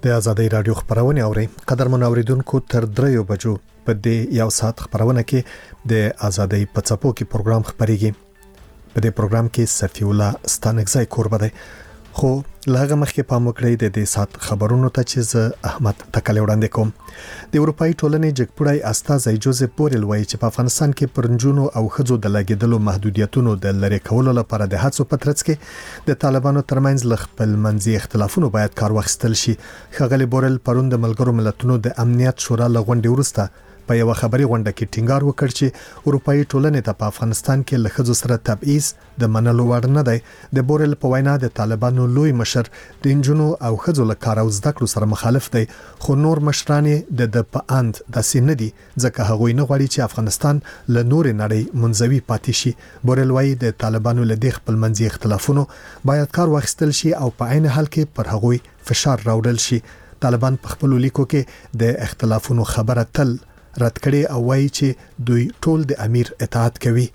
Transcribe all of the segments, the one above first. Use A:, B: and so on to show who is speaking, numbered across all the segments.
A: د ازادي رادیو خبرونه اوري قدرمن اوریدونکو تر 3 بجو په دې یو ساعت خبرونه کې د ازادي په څپو کې پروګرام خبريږي. په دې پروګرام کې صفی الله ستانګزای کوربه دی خو لغه مخکې پام وکړئ د دې سات خبرونو ته چې ز احمد تکل وړاندې کوم. د اروپאי ټولنې جګپړای استاذ جوزف بورل وایي چې په افغانستان کې پرنجونو او خځو د لګیدلو محدودیتونو د لری کولو لپاره د هڅو په ترڅ کې د طالبانو ترمنځ خپل منځي اختلافونو باید کار واخیستل شي. خغلی بورل پروند ملګرو ملتونو د امنیت شورا لغونډې ورسته په یو خبري غونډه کې ټینګار وکړ چې اروپאי ټولنې ته په افغانستان کې لخذ سره تبعیض د منلو وړ نه دی. د بورل په وینا د طالبانو لوی مشر د انجونو او خځو له کار او زده کړو سره مخالف دی خو نور مشران د په اند د سینې دي ځکه هغه نه غواړي چې افغانستان له نور نړۍ منځوي پاتې شي. بورل وایي د طالبانو له دې خپل منځي اختلافونو باید کار واخیستل شي او په عین حال کې پر هغوی فشار راوړل شي. طالبان په خپل لیکو کې د اختلافونو خبره تل رد کړي او وایي چې دوی ټول د امیر اطاعت کوي.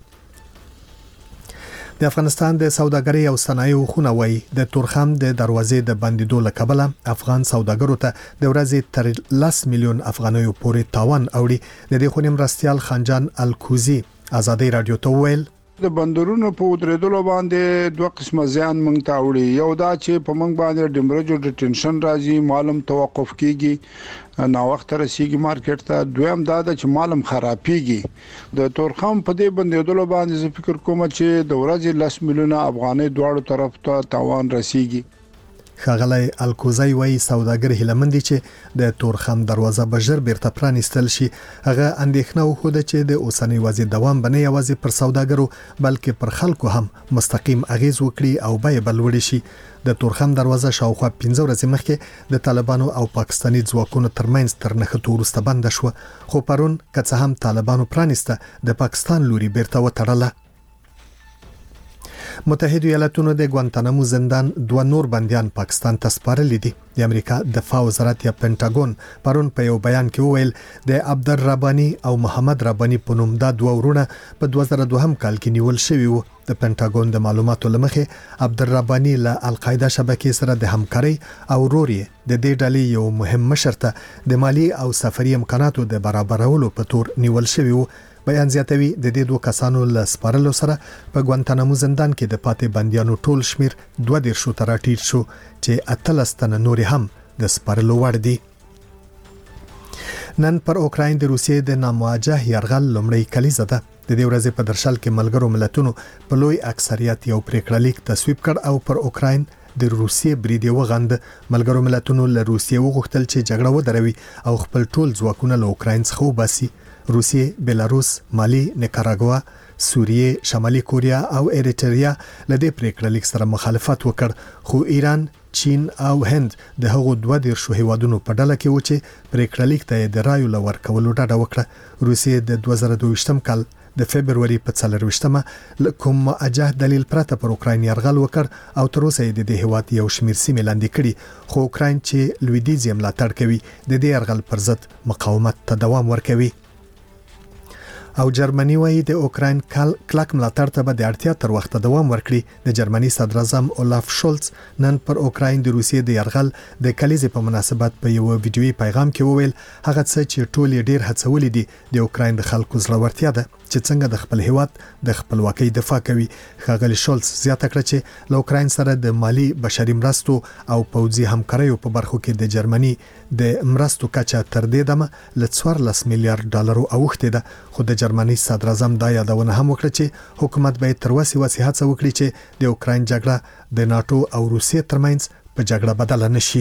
A: د افغانستان د سوداګرۍ او صنایعو خونه وایي د تورخم د دروازې د بندیدو له کبله افغان سوداګرو ته د ورځې تر 10 میلیون افغانیو پورې تاوان اوړي. د دې خونې مرستيال خانجان الکوزي ازادي رادیو ته ویل
B: د بندرونو په درېدلو باندې دوه قسمه زیان مونږ ته وړي. یو دا چې په مونږ باندې ډیمرجو ډیټنشن راځي، معلوم توقف کیږي، نا وخت رسیږي مارکیټ ته. دویم دا چې معلوم خرابيږي. د تورخم په دې بندیدلو باندې زه فکر کوم چې د ورځې 10 میلیونه افغاني دواړو طرف ته تاوان رسیږي.
A: خغلی الکوزای وای سوداګر هلمندي چې د تورخم دروازه بجر بیرته پرانیستل شي. هغه اندېښنه وخوده چې د اوسنۍ وضعیت دوام بنه یوازې پر سوداګرو بلکې پر خلکو هم مستقیم اغیز وکړي او بیه بلوړي شي. د تورخم دروازه شاوخوا 15 ورځې مخکې د طالبانو او پاکستاني ځواکونو ترمنځ تر نښتو وروسته بند شو خو پرون که هم طالبانو پرانیسته د پاکستان لوري بیرته وتړله. متحده ایالاتونو د ګوانتانامو زندان دوه نور بنديان پاکستان ته سپارلي دي. د امریکا دفاع وزارت یا پینټاګون پرون په یو بیان کې وویل د عبدالربانی او محمد ربانی په نوم دا دوه ورونه په 2002 کال کې نیول شوی وو. د پینټاګون د معلوماتو لمخې عبدالربانی له القاعده شبکې سره د همکاري او روري د دې ډلې یو مهم مشر ته د مالی او سفري امکاناتو د برابرولو په تور نیول شوی وو. بیان زیاتوي د دې دوه کسانو له سپارلو سره په ګوانتانامو زندان کې د پاتې بنديانو ټول شمیر 2 ته راټیټ شو چې 18 تنه نور هم د سپارلو وړ دي. نن پر اوکراین د روسیې د نامواجه یرغل لومړی کلیزه ده. د دې ورځې په درشل کې ملګرو ملتونو په لوی اکثریت یو پریکړه لیک تصویب کړ او پر اوکراین د روسیې بریدي وغند. ملګرو ملتونو له روسیې وغوښتل چې جګړه ودروي او خپل ټول ځواکونه له اوکراین څخه وباسي. روسیې، بیلاروس، مالی، نیکاراګوا، سوریه، شمالي کوریا او ایریټریا له دې پریکړه لیک سره مخالفت وکړ خو ایران، چین او هند د هغو 12 هیوادونو په ډله کې و چې پریکړه لیک ته د رایو لور کولو ډاډه وکړه. روسیې د 2022 کال د فبرवरी په 24مه کوم اجه دلیل پرته پر اوکراین یرغل وکړ او تر اوسه د دې هیواد یو شمیر سیمې لاندې کړي خو اوکراین چې لویدیځ یې ملاتړ کوي د دې یرغل پر ضد مقاومت ته دوام ورکوي. او جرمني وایي د اوکراین کلک ملاتړ ته به د اړتیا تر وخته دوام ورکړي. د جرمني صدر اعظم اولاف شولز نن پر اوکراین د روسیې د یرغل د کلیزې په مناسبت په یو ویډیويي پیغام کې وویل هغه څه چې ټول ډیر هڅولې دي د اوکراین د خلکو زړورتیا ده چې څنګه د خپل هیواد د خپلواکۍ دفاع کوي. ښاغلي شولز زیاته کړه چې له اوکراین سره د مالی بشري مرستو او پوځي همکاریو په برخو کې د جرمني د مرستو کچه تر دې دمه ل 14 میلیارډ ډالر اوښتې ده خو د جرمني صدر اعظم دا یادونه هم وکړه چې حکومت باید تر وسې هڅه وکړي چې د اوکراین جګړه د ناتو او روسیې ترمنځ په جګړه بدله نشي.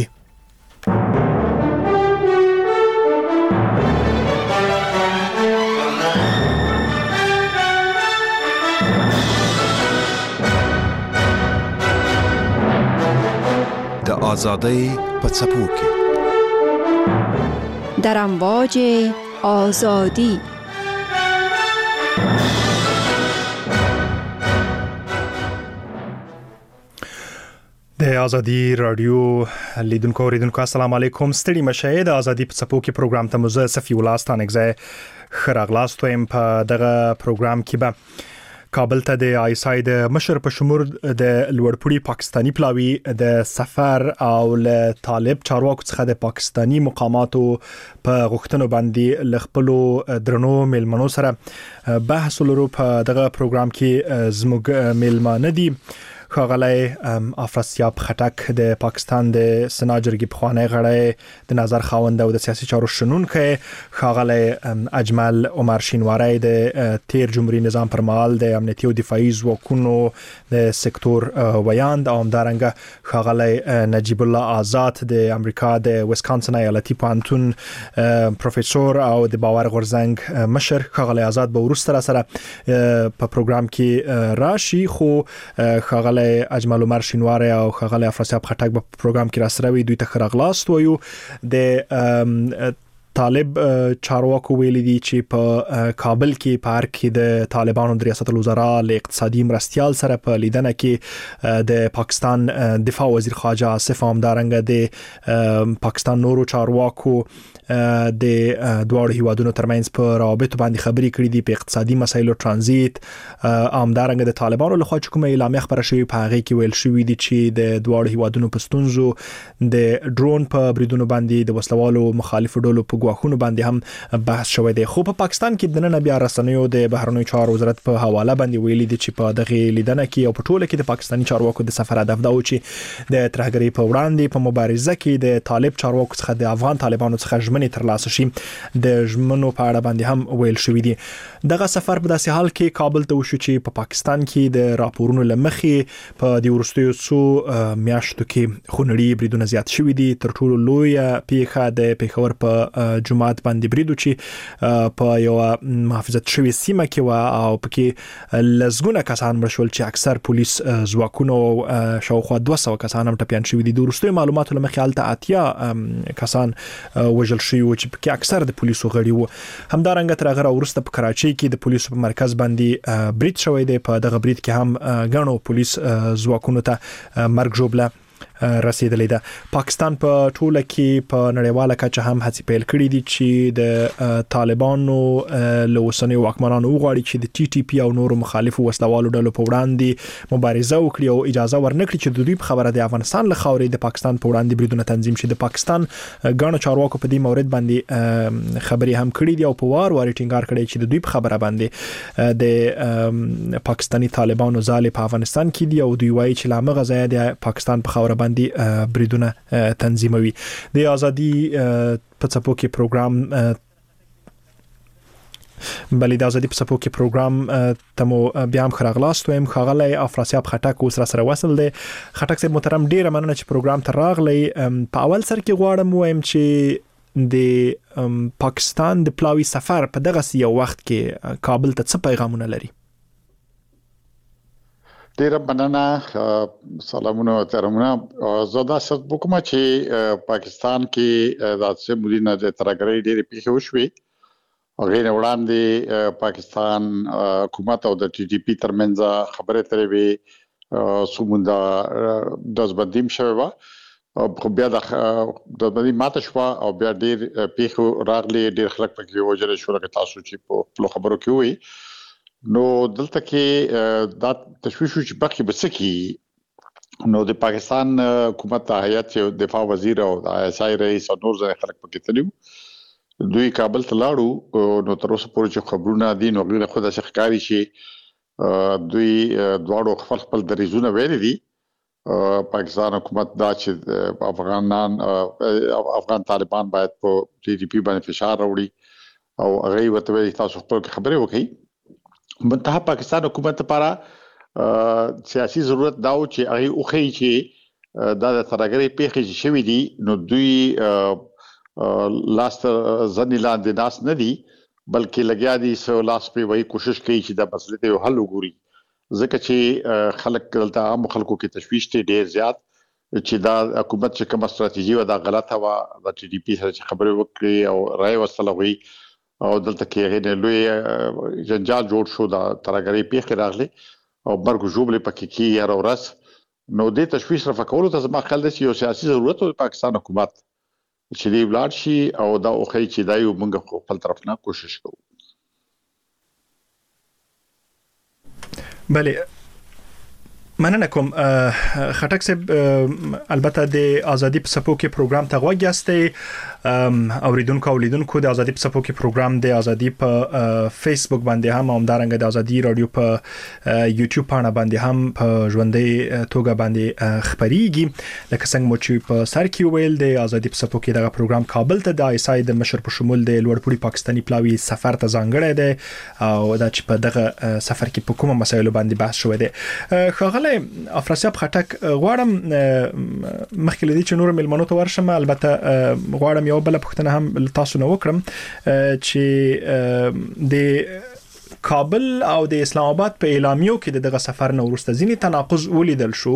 C: د آزادۍ په څپو کې
D: در امواج آزادی
E: د ازادي رادیو لیدونکو اوریدونکو السلام علیکم. ستړي مشه د ازادي په څپو کې پروګرام ته مزه صفی الله ستانګزه خراغلاستویم په دغه پروګرام کې به کابل ته د آیسای د مشر په شمول د لوړپوړي پاکستانی پلاوی د سفر او له طالب چارواکو څخه د پاکستانی مقاماتو په غوښتنو باندې لخپلو درنو ملمنو سره بحث لرو. په دغه پروګرام کې زموږ ملمانه دي ښاغلی افراسیاب خټک د پاکستان د سنا جرګې پخوانی غړی د نظر خاوند او د سیاسي چارو شنونکی، ښاغلی اجمل عمر شینواری د تیر جمهوریت نظام پر مهال د امنیتي او دفاعي ځواکونو د سکتور ویاند، او همدارنګه ښاغلی نجیب الله آزاد د امریکا د ویسکانسن ایالتي پوهنتون پروفیسور او د باور غورځنګ مشر. ښاغلی آزاد به وروسته راسره په پروګرام کې راشي، خو ښاغلی اجمل عمر شینواری او ښاغلی افراسیاب خټک په پروګرام کې راسره وي. دوی ته ښه راغلاست وایو. د طالب چارواکو ویلي دي چې په کابل کې پارک کې د طالبانو د ریاست الوزرا له اقتصادي مرستیال سره په لیدنه کې د پاکستان دفاع وزیر خواجه آصف همدارنګه د پاکستان نورو چارواکو د دواړو هیوادونو ترمنځ په روابطو باندې خبرې کړې دي، په اقتصادي مسایلو، ترانزیت، همدارنګه د طالبانو لخوا چې کومه اعلامیه خبره شوې په هغه کې ویل شوې دي چې د دواړو هیوادونو په ستونزو د ډرون په بریدونو باندې د وسلوالو مخالفو ډلو په ګواښونو باندې هم بحث شوی دی. خو په پاکستان کې د نن بیا رسنیو د بهرنیو چارو وزارت په حواله باندې ویلي دي چې په دغه لیدنه کې او په ټوله کې د پاکستاني چارواکو د سفر هدف دا و چې د ترهګرۍ په وړاندې په مبارزه کې د طالب چارواکو څخه د افغان طالبانو څخه ژمنې ترلاسه شي. د ژمنو په اړه باندې هم ویل شوی دي. دغه سفر په داسې حال کې کابل ته وشو چې په پاکستان کې د راپورونو لمخې په د وروستیو څو میاشتو کې خونړي بریدونه زیات شوي دي. تر ټولو لویه پیښه د پیښور په جمعات باندې بریدو چې په یو محافظت شوی سیمه کې و او پکې لزګونه کسان مړ شول چې اکثر پولیس ځواکونو شاوخوا 200 کسان هم ټپیان شوي دي. د وروستیو معلوماتو لمخې هلته 80 کسان وژل شوي و چې پکې اکثر د پولیسو غړي وو. همدارنګه تر هغه وروسته په کراچۍ کې د پولیسو په مرکز باندې برید شوی دی. په دغه برید کې هم غنو پولیس ځواکونو ته مرګ ژوبله رسیدلې ده. پاکستان په ټوله کې په نړیواله کچه هم هڅې پیل کړې دي چې د طالبانو له اوسنیو واکمنانو وغواړي چې د ټي ټي پی او نورو مخالفو وسلوالو ډلو په وړاندې مبارزه وکړي او اجازه ورنکړي چې د دوی په خبره د افغانستان له خاورې د پاکستان په وړاندې بریدونه تنظیم شي. د پاکستان ګڼو چارواکو په دې مورد باندې خبرې هم کړې دي او په وار ټینګار کړی چې د دوی په خبره باندې د پاکستاني طالبانو ځالې په افغانستان کې دي او دوی وایي چې لامغه ځای د پاکستان په خبره باندې بریدونه تنظیموي. د ازادي په څپو کې پروګرام بلې د ازادي په څپو کې پروګرام تمو بیا هم خراغلاست ویم. ښاغلی افراسیاب خټک اوس را سره وصل دی. خټک صاحب محترم، ډیره مننه چې پروګرام ته راغلی. په اول سر کې غواړم وایم چې د پاکستان د پلاوی سفر په دغه یو وخت کې کابل ته څه پیغامونه لري؟
F: ډیره مننه. سلامونه او احترامونه. زه دا ست وکم چې پاکستان کې د څه مدینه د ترهګرۍ ډېرې پیښې وشوې. هغې نه وړاندې پاکستان حکومت او د ټي ټي پی ترمنځ خبرې ترې وې، څومره دزبندیم شوې وه، خو بیا د دزبندي ماته شوه او بیا ډېر پیښې راغلې، ډېر خلک پکې وژل شول لکه تاسو چې په خپلو خبرو کې ووایي. نو دلته کې دا تشویش چې بقي بسکی نو د پاکستان حکومت هیئت دفاع وزیر او د آی اس آی رئیس او نور ځای خلک پکې تللي، دوی کابل ته لاړو. نو تر اوسه پورې چې خبرونه دي نو غوښنه خو داسې ښکاري چې دوی دواړو خپل دریځونه ویلي دي. پاکستان حکومت دا چې افغان طالبان باید په ټي ټي پی باندې فشار راوړي او هغه ورته ویلي تاسو خپل خبرې وکړئ. منتها پاکستان حکومت لپاره سیاسي ضرورت دا و چې هغه اوخی چې دا د ترهګرۍ پیښې چې شوي دي نو دوی لاس ځنې لاندې ناس نه دي بلکې لګیا دي سو لاس په وایي کوشش کوي چې دا مسله ته حل وګوري. ځکه چې خلک دلته عام خلکو کې تشویش ته ډیر زیات چې دا حکومت چې کومه ستراتیژي و دا غلطه و، د ټي ډي پی سره خبرې وکړي او رائے وسلوي او دلته کې غیر لوی جنجال جوړ شو، دا ترهګرۍ پیښې راغلي او مرګ ژوبلې پکې کې هر ورځ. نو د تشویش رفع کولو ته زما خیال دی چې یو سیاسي ضرورت د پاکستان حکومت چې دی ولاړ شي او دا اوخی چې دا یو موږ خپل طرف نه کوشش کوو.
E: بله مننه کوم خټک صاحب البته د ازادي په سپو کې پروګرام ته غوښیاسته اوریدونکو اولیدونکو د ازادي په سپو کې پروګرام د ازادي په فیسبوک باندې هم همدارنګه د ازادي رادیو په یوټیوب باندې هم په ژوندۍ توګه باندې خبريږي لکه څنګه مو چې په سر کې ویل د ازادي په سپو کې دغه پروګرام کابل ته د ایسای د مشر په شمول د لوړپوړي پاکستاني پلاوی سفر ته ځانګړی دی او دا چې په دغه سفر کې په کومه مسایلو باندې بحث شوی دی خو افراسیاب خټک غواړم مخکې لدی چې نور ملمنو ته ورشم البته غواړم یو بل پوښتنه هم تاسو نه وکړم چې د کابل او د اسلام آباد په اعلامیو کې دغه سفر نه ورسته ځینې تناقض ولیدل شو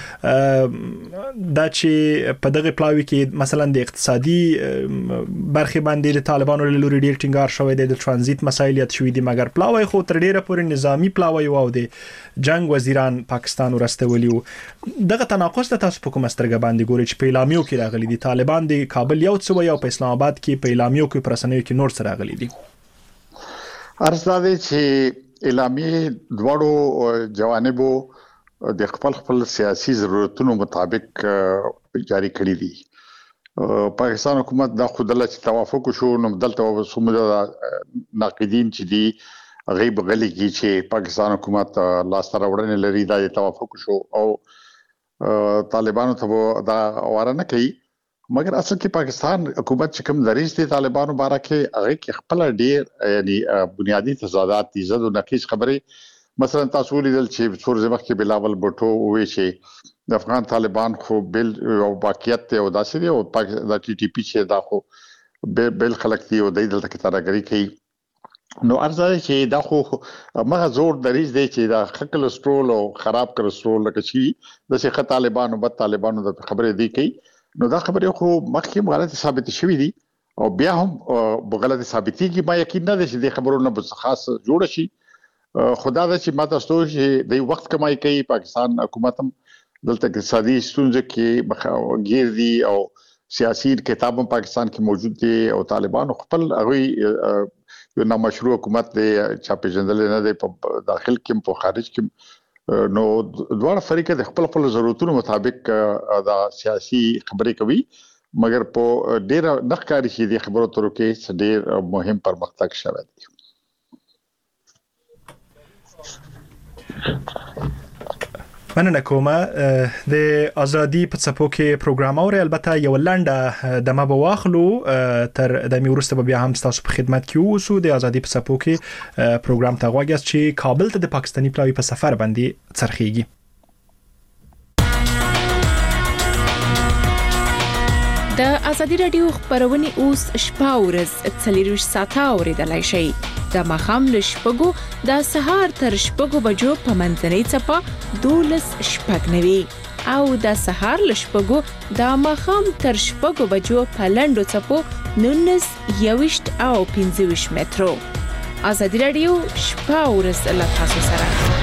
E: دا چې په دغه پلاوی کې مثلا د اقتصادي برخه باندې د طالبانو له لوري ډیر ټینګار شوی دی د ترانزیت مسایل یاد شوی دي مګر پلاوی خو تر ډیره پورې نظامی پلاوی او د جنگ وزیران پاکستان ورستولیو دغه تناقض ته تاسو په کومه سترګه باندې ګورئ چې په اعلامیو کې راغلي دي طالبان د کابل یو څو یو په اسلام آباد کې په اعلامیو کې پرسنوي کې نور سره راغلي دي
F: ارزاده چې اعلامیه دواړو جوانبو د خپل سیاسي ضرورتونو مطابق جاری کړی دي پاکستان حکومت دا خودله چې توافق شو نو دلته سمجه ناقدین چې دي غیب غلي کی چې پاکستان حکومت لاس تر وړاندې لري دا توافق شو او طالبانو ته دا واره نه کوي مګر اصل کې پاکستان حکومت چې کوم دریځ دي طالبانو باره کې هغه کې خپل ډیر یعنی بنیادی تضادات دي زده نقیص خبره مثلا تاسو لیدل چې څور زمخ کې بلاول بوټو وې چې د افغان طالبان خو بل او باقیت او داسې دي او د ټي ټي پی چې دا خو بل خلک دي او د دلته کې ترګری کوي نو ارزه چې دا خو مغه زور دریځ دی چې دا خکل سټرول او خراب کړسټرول لکه چې د څه طالبانو بد طالبانو د خبره دی کوي نو دا خبره خو مخکې غلطه ثابت شوې دي او بیا هم غلطه ثابتي کې ما یقین نه ده چې د خبرونو په خاص جوړ شي خدا دا چې ماته ستو چې د وخت کمای کوي پاکستان حکومت هم دلته اقتصادي ستونزې کې غیر دي او سیاسي کتابم پاکستان کې موجود دي او طالبان خپل هغه یو نامشروع حکومت دی چې په جندل نه دی په داخل کې په خارج کې نو دواړه فریق د خپل ضرورتونو مطابق دا سیاسي خبرې کوي مګر په ډیر نخکاری شي د خبرو ترو کې ډیر مهم پرمختګ شوی دی
E: مننه کومه د ازادي په څپو کې پروګرام اوري البته یو لنډه د ما بواخلو تر د میورسته بیا هم تاسو په خدمت کې اوسو د ازادي په څپو کې پروګرام ته غواګس چې کابل ته د پاکستاني پلاوی په سفر باندې څرخيږي
D: د ازادي رادیو خبرونه اوس شپه ورځ 24 ساعته اوریدلای شئ د مخام لشپګو د سهار تر شپګو بجو په منځنۍ چپه 12 شپګنوي او د سهار لشپګو د مخام تر شپګو بجو په لندو چپو 19 21 او 25 مترو ازادي رادیو شپه ورځ له تاسو سره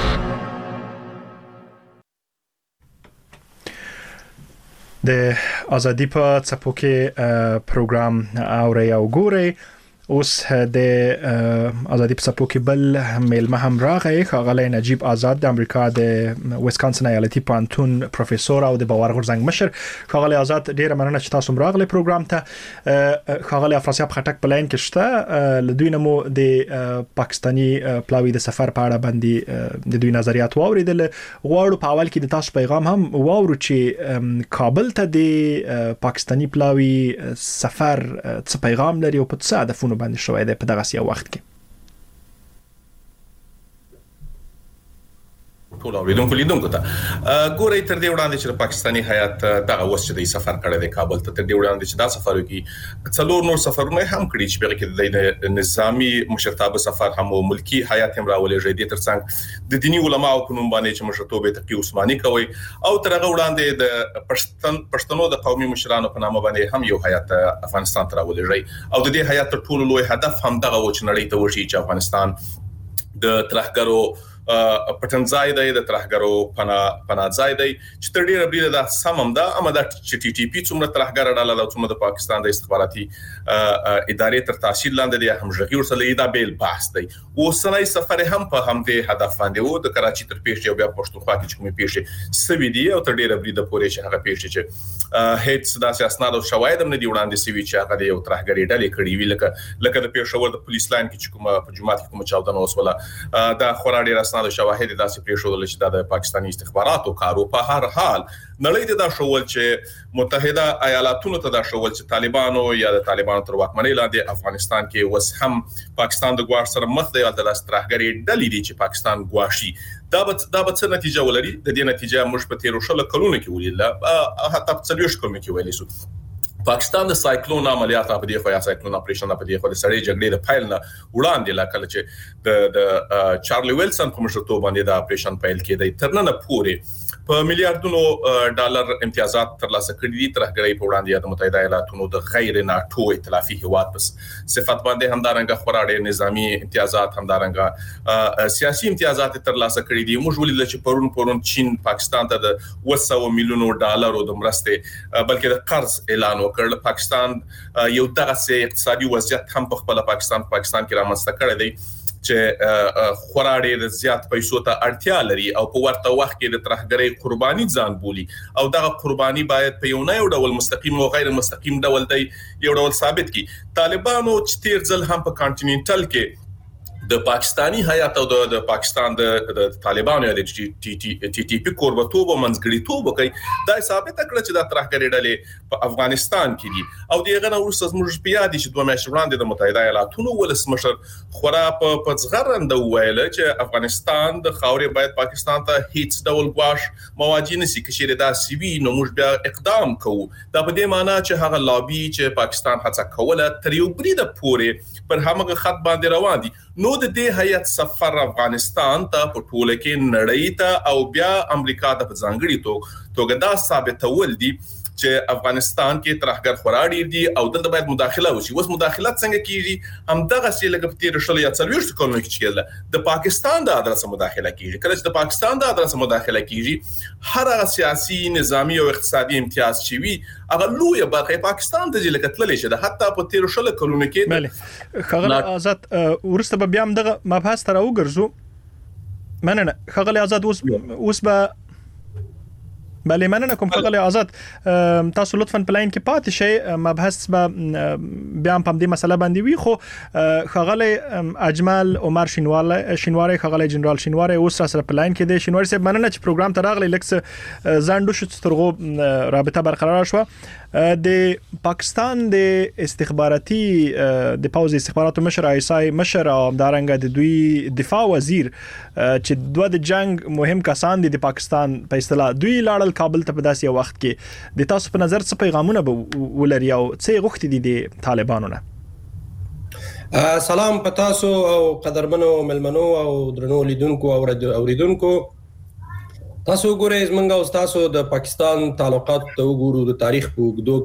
E: د ازادي په څپو کې پروګرام اوري او ګوري اوس د ازادي په څپو کې بل میلمه هم راغی ښاغلی نجیب آزاد د امریکا د ویسکانسن ایالتي پوهنتون پروفیسور او د باور غورځنګ مشر ښاغلی آزاد ډیره مننه چې تاسو راغلی پروګرام ته ښاغلی افراسیاب خټک په لاین کې شته له دوی نه مو د پاکستاني پلاوی د سفر په اړه باندې د دوی نظریات واوریدل غواړو په اول کې د تاسو پیغام هم واورو چې کابل ته د پاکستاني پلاوی سفر څه پیغام لري او په څه هدفونه باندې شوی دی په دغه سیاسي وخت کې
G: ټول اوریدونکو لیدونکو ته ګورې تر دې وړاندې چې پاکستاني هیات دغه وس چې د سفر کړی دی کابل ته تر دې وړاندې چې دا سفر وکړي څلور نور سفرونه هم کړی چې بغیر کې د نظامی مشرتابه سفر هم ملکی هیات هم راولې دي ترڅنګ د دینی علماو په نوم باندې چې مشرتوبه تقی عثماني کوي او ترغه وړاندې د پښتنو د قومي مشرانو په نامه باندې هم یو هیات افغانستان ته راولې او د دې هیات ټول لوی هدف هم دغه و چې نړۍ ته وشي چې افغانستان د ترهګرو پټنځای دی د ترهګرو پناځای دی چې تر ډیره بریده د سمم ده اما د چې ټي ټي پی څومره ترهګر ډاله له څومره د پاکستان د استخباراتي ادارې تر تاثیر لاندې دی هم ژغي ورسره دا بیل بحث دی اوسنۍ سفر هم په همدې هدف باندې وو د کراچي تر پیښې او بیا پښتونخوا کې کومې پیښې سوي دي او تر ډیره بریده پورې چې هغه پیښې چې هیڅ داسې اسناد او شواهد هم نه دی وړاندې سوي چې هغه د یو ترهګري ډلې کړي وی لکه د پېښور د پولیس لاین کې چې کومه په جمعات کې کومه چاودنه وسوله دا خورا ډیر اسناد او شواهد داسې پېښول چې د پاکستاني استخباراتو کارو په هر حال نړۍ ته دا شول چې متحده ایالاتونو ته دا شول چې طالبانو یا د طالبانو تر واکمنۍ لاندې افغانستان کې وس هم پاکستان د ګواښ سره مخ دی او د استراتیژي ډلې دي چې پاکستان ګواښي دا به څه نتیجه ولري د دې نتیجه موږ په 13 کلونو کې ولیدل حتی په 40 کلونو کې ویل شو پاکستان د سایکلون عملیات په دې خو یا سایکلون اپریشن په دې خو د سړې جګړې د فایل نه وړاندې لا کله چې د چارلی ویلسن په مشرتوب باندې د اپریشن فایل کې د ترنه پورې په میلیارډونو ډالر امتیازات ترلاسه کړي دي ترهګرۍ په وړاندې د متحده ایالاتونو د غیر ناتو ائتلافي هیواد پس صفات باندې همدارنګه خورا نظامی امتیازات همدارنګه سیاسي امتیازات ترلاسه کړي دي موږ ولیدل چې پرون چین پاکستان ته د 200 میلیونو ډالرو د مرستې بلکې د قرض اعلان وکړ پاکستان یو دغه اقتصادي وضعیت هم په خپل پاکستان کې رامنځته کړی دی چې خورا ډیر زیات پیسو ته اړتیا لري او په ورته وخت کې د ترهګرۍ قرباني ځان بولي او دغه قرباني باید په یو نه یو ډول مستقیم او غیر مستقیم ډول دی یو ډول ثابت کی طالبانو چې تیر ځل هم په کانټیننټل کې د پاکستانی حیات او د پاکستان د طالبانو یا د ټي ټي پی قربتوب او منځګړیتوب کوي دا ثابت کړ چې د ترهګرۍ ډلې په افغانستان کې دي او دغه نو ورسره موږ بیا دي چې دوه میاشتې وړاندې د متحده ایالاتونو ولسمشر خورا په ځغرند ویل چې افغانستان د خاورې باید پاکستان ته هیڅ ډول ګواښ مواجه نشي کشيره دا سی وی نو موږ بیا اقدام کوو دا په دې معنی چې هغه لابي چې پاکستان هڅه کوله تر یو بریده پورې پر هغه خط باندې روان دي نو د دې هیئت سفر افغانستان ته په ټوله کې نړۍ ته او بیا امریکا ته په ځانګړي توګه دا ثابتول دي چې افغانستان کې ترهګر خورا ډیر دي او دلته باید مداخله وشي اوس مداخلت څنګه کیږي هم دغه څه لکه په 13 یا 40 کلونو کې کېږي د پاکستان د ادرس مداخله کیږي کله چې د پاکستان د ادرس مداخله کیږي هر هغه سیاسي نظامی او اقتصادي امتیاز چې وي هغه لوی برخه پاکستان د لکه تللې شه حتی په 13 کلونو کې
E: بله خغل آزاد ورسته بیا هم دغه مبحث تر وګرځو مننه خغل آزاد اوس به بله مننه کوم خغل آزاد تاسو لطفا پلاین کې پاتې شئ مبحث به بیا هم په دې مسله باندې وي خو خغل اجمل عمر شینواری خغل جنرال شینواری اوس سره پلاین کې دی شینواری صاحب مننه چې پروګرام ته راغلی لکه زاندو شو ترغو رابطه برقرار شو د پاکستان د استخباراتي د پوز استخباراتو مشر ایسای مشر او دارنګ د دوی دفاع وزیر چې دوه د جنگ مهم کسان دي د پاکستان په اصطلاح دوی لاړل کابل ته په داسې وخت کې د تاسو په نظر څه پیغامونه به ولري او څه غوښتي دي د طالبانو نه
H: سلام پتاسو او قدرمنو ملمنو او درنو لیدونکو او اوریدونکو تاسو ګورئ زمونږ او تاسو د پاکستان تعلقات ته وګورو د تاریخ په وګدو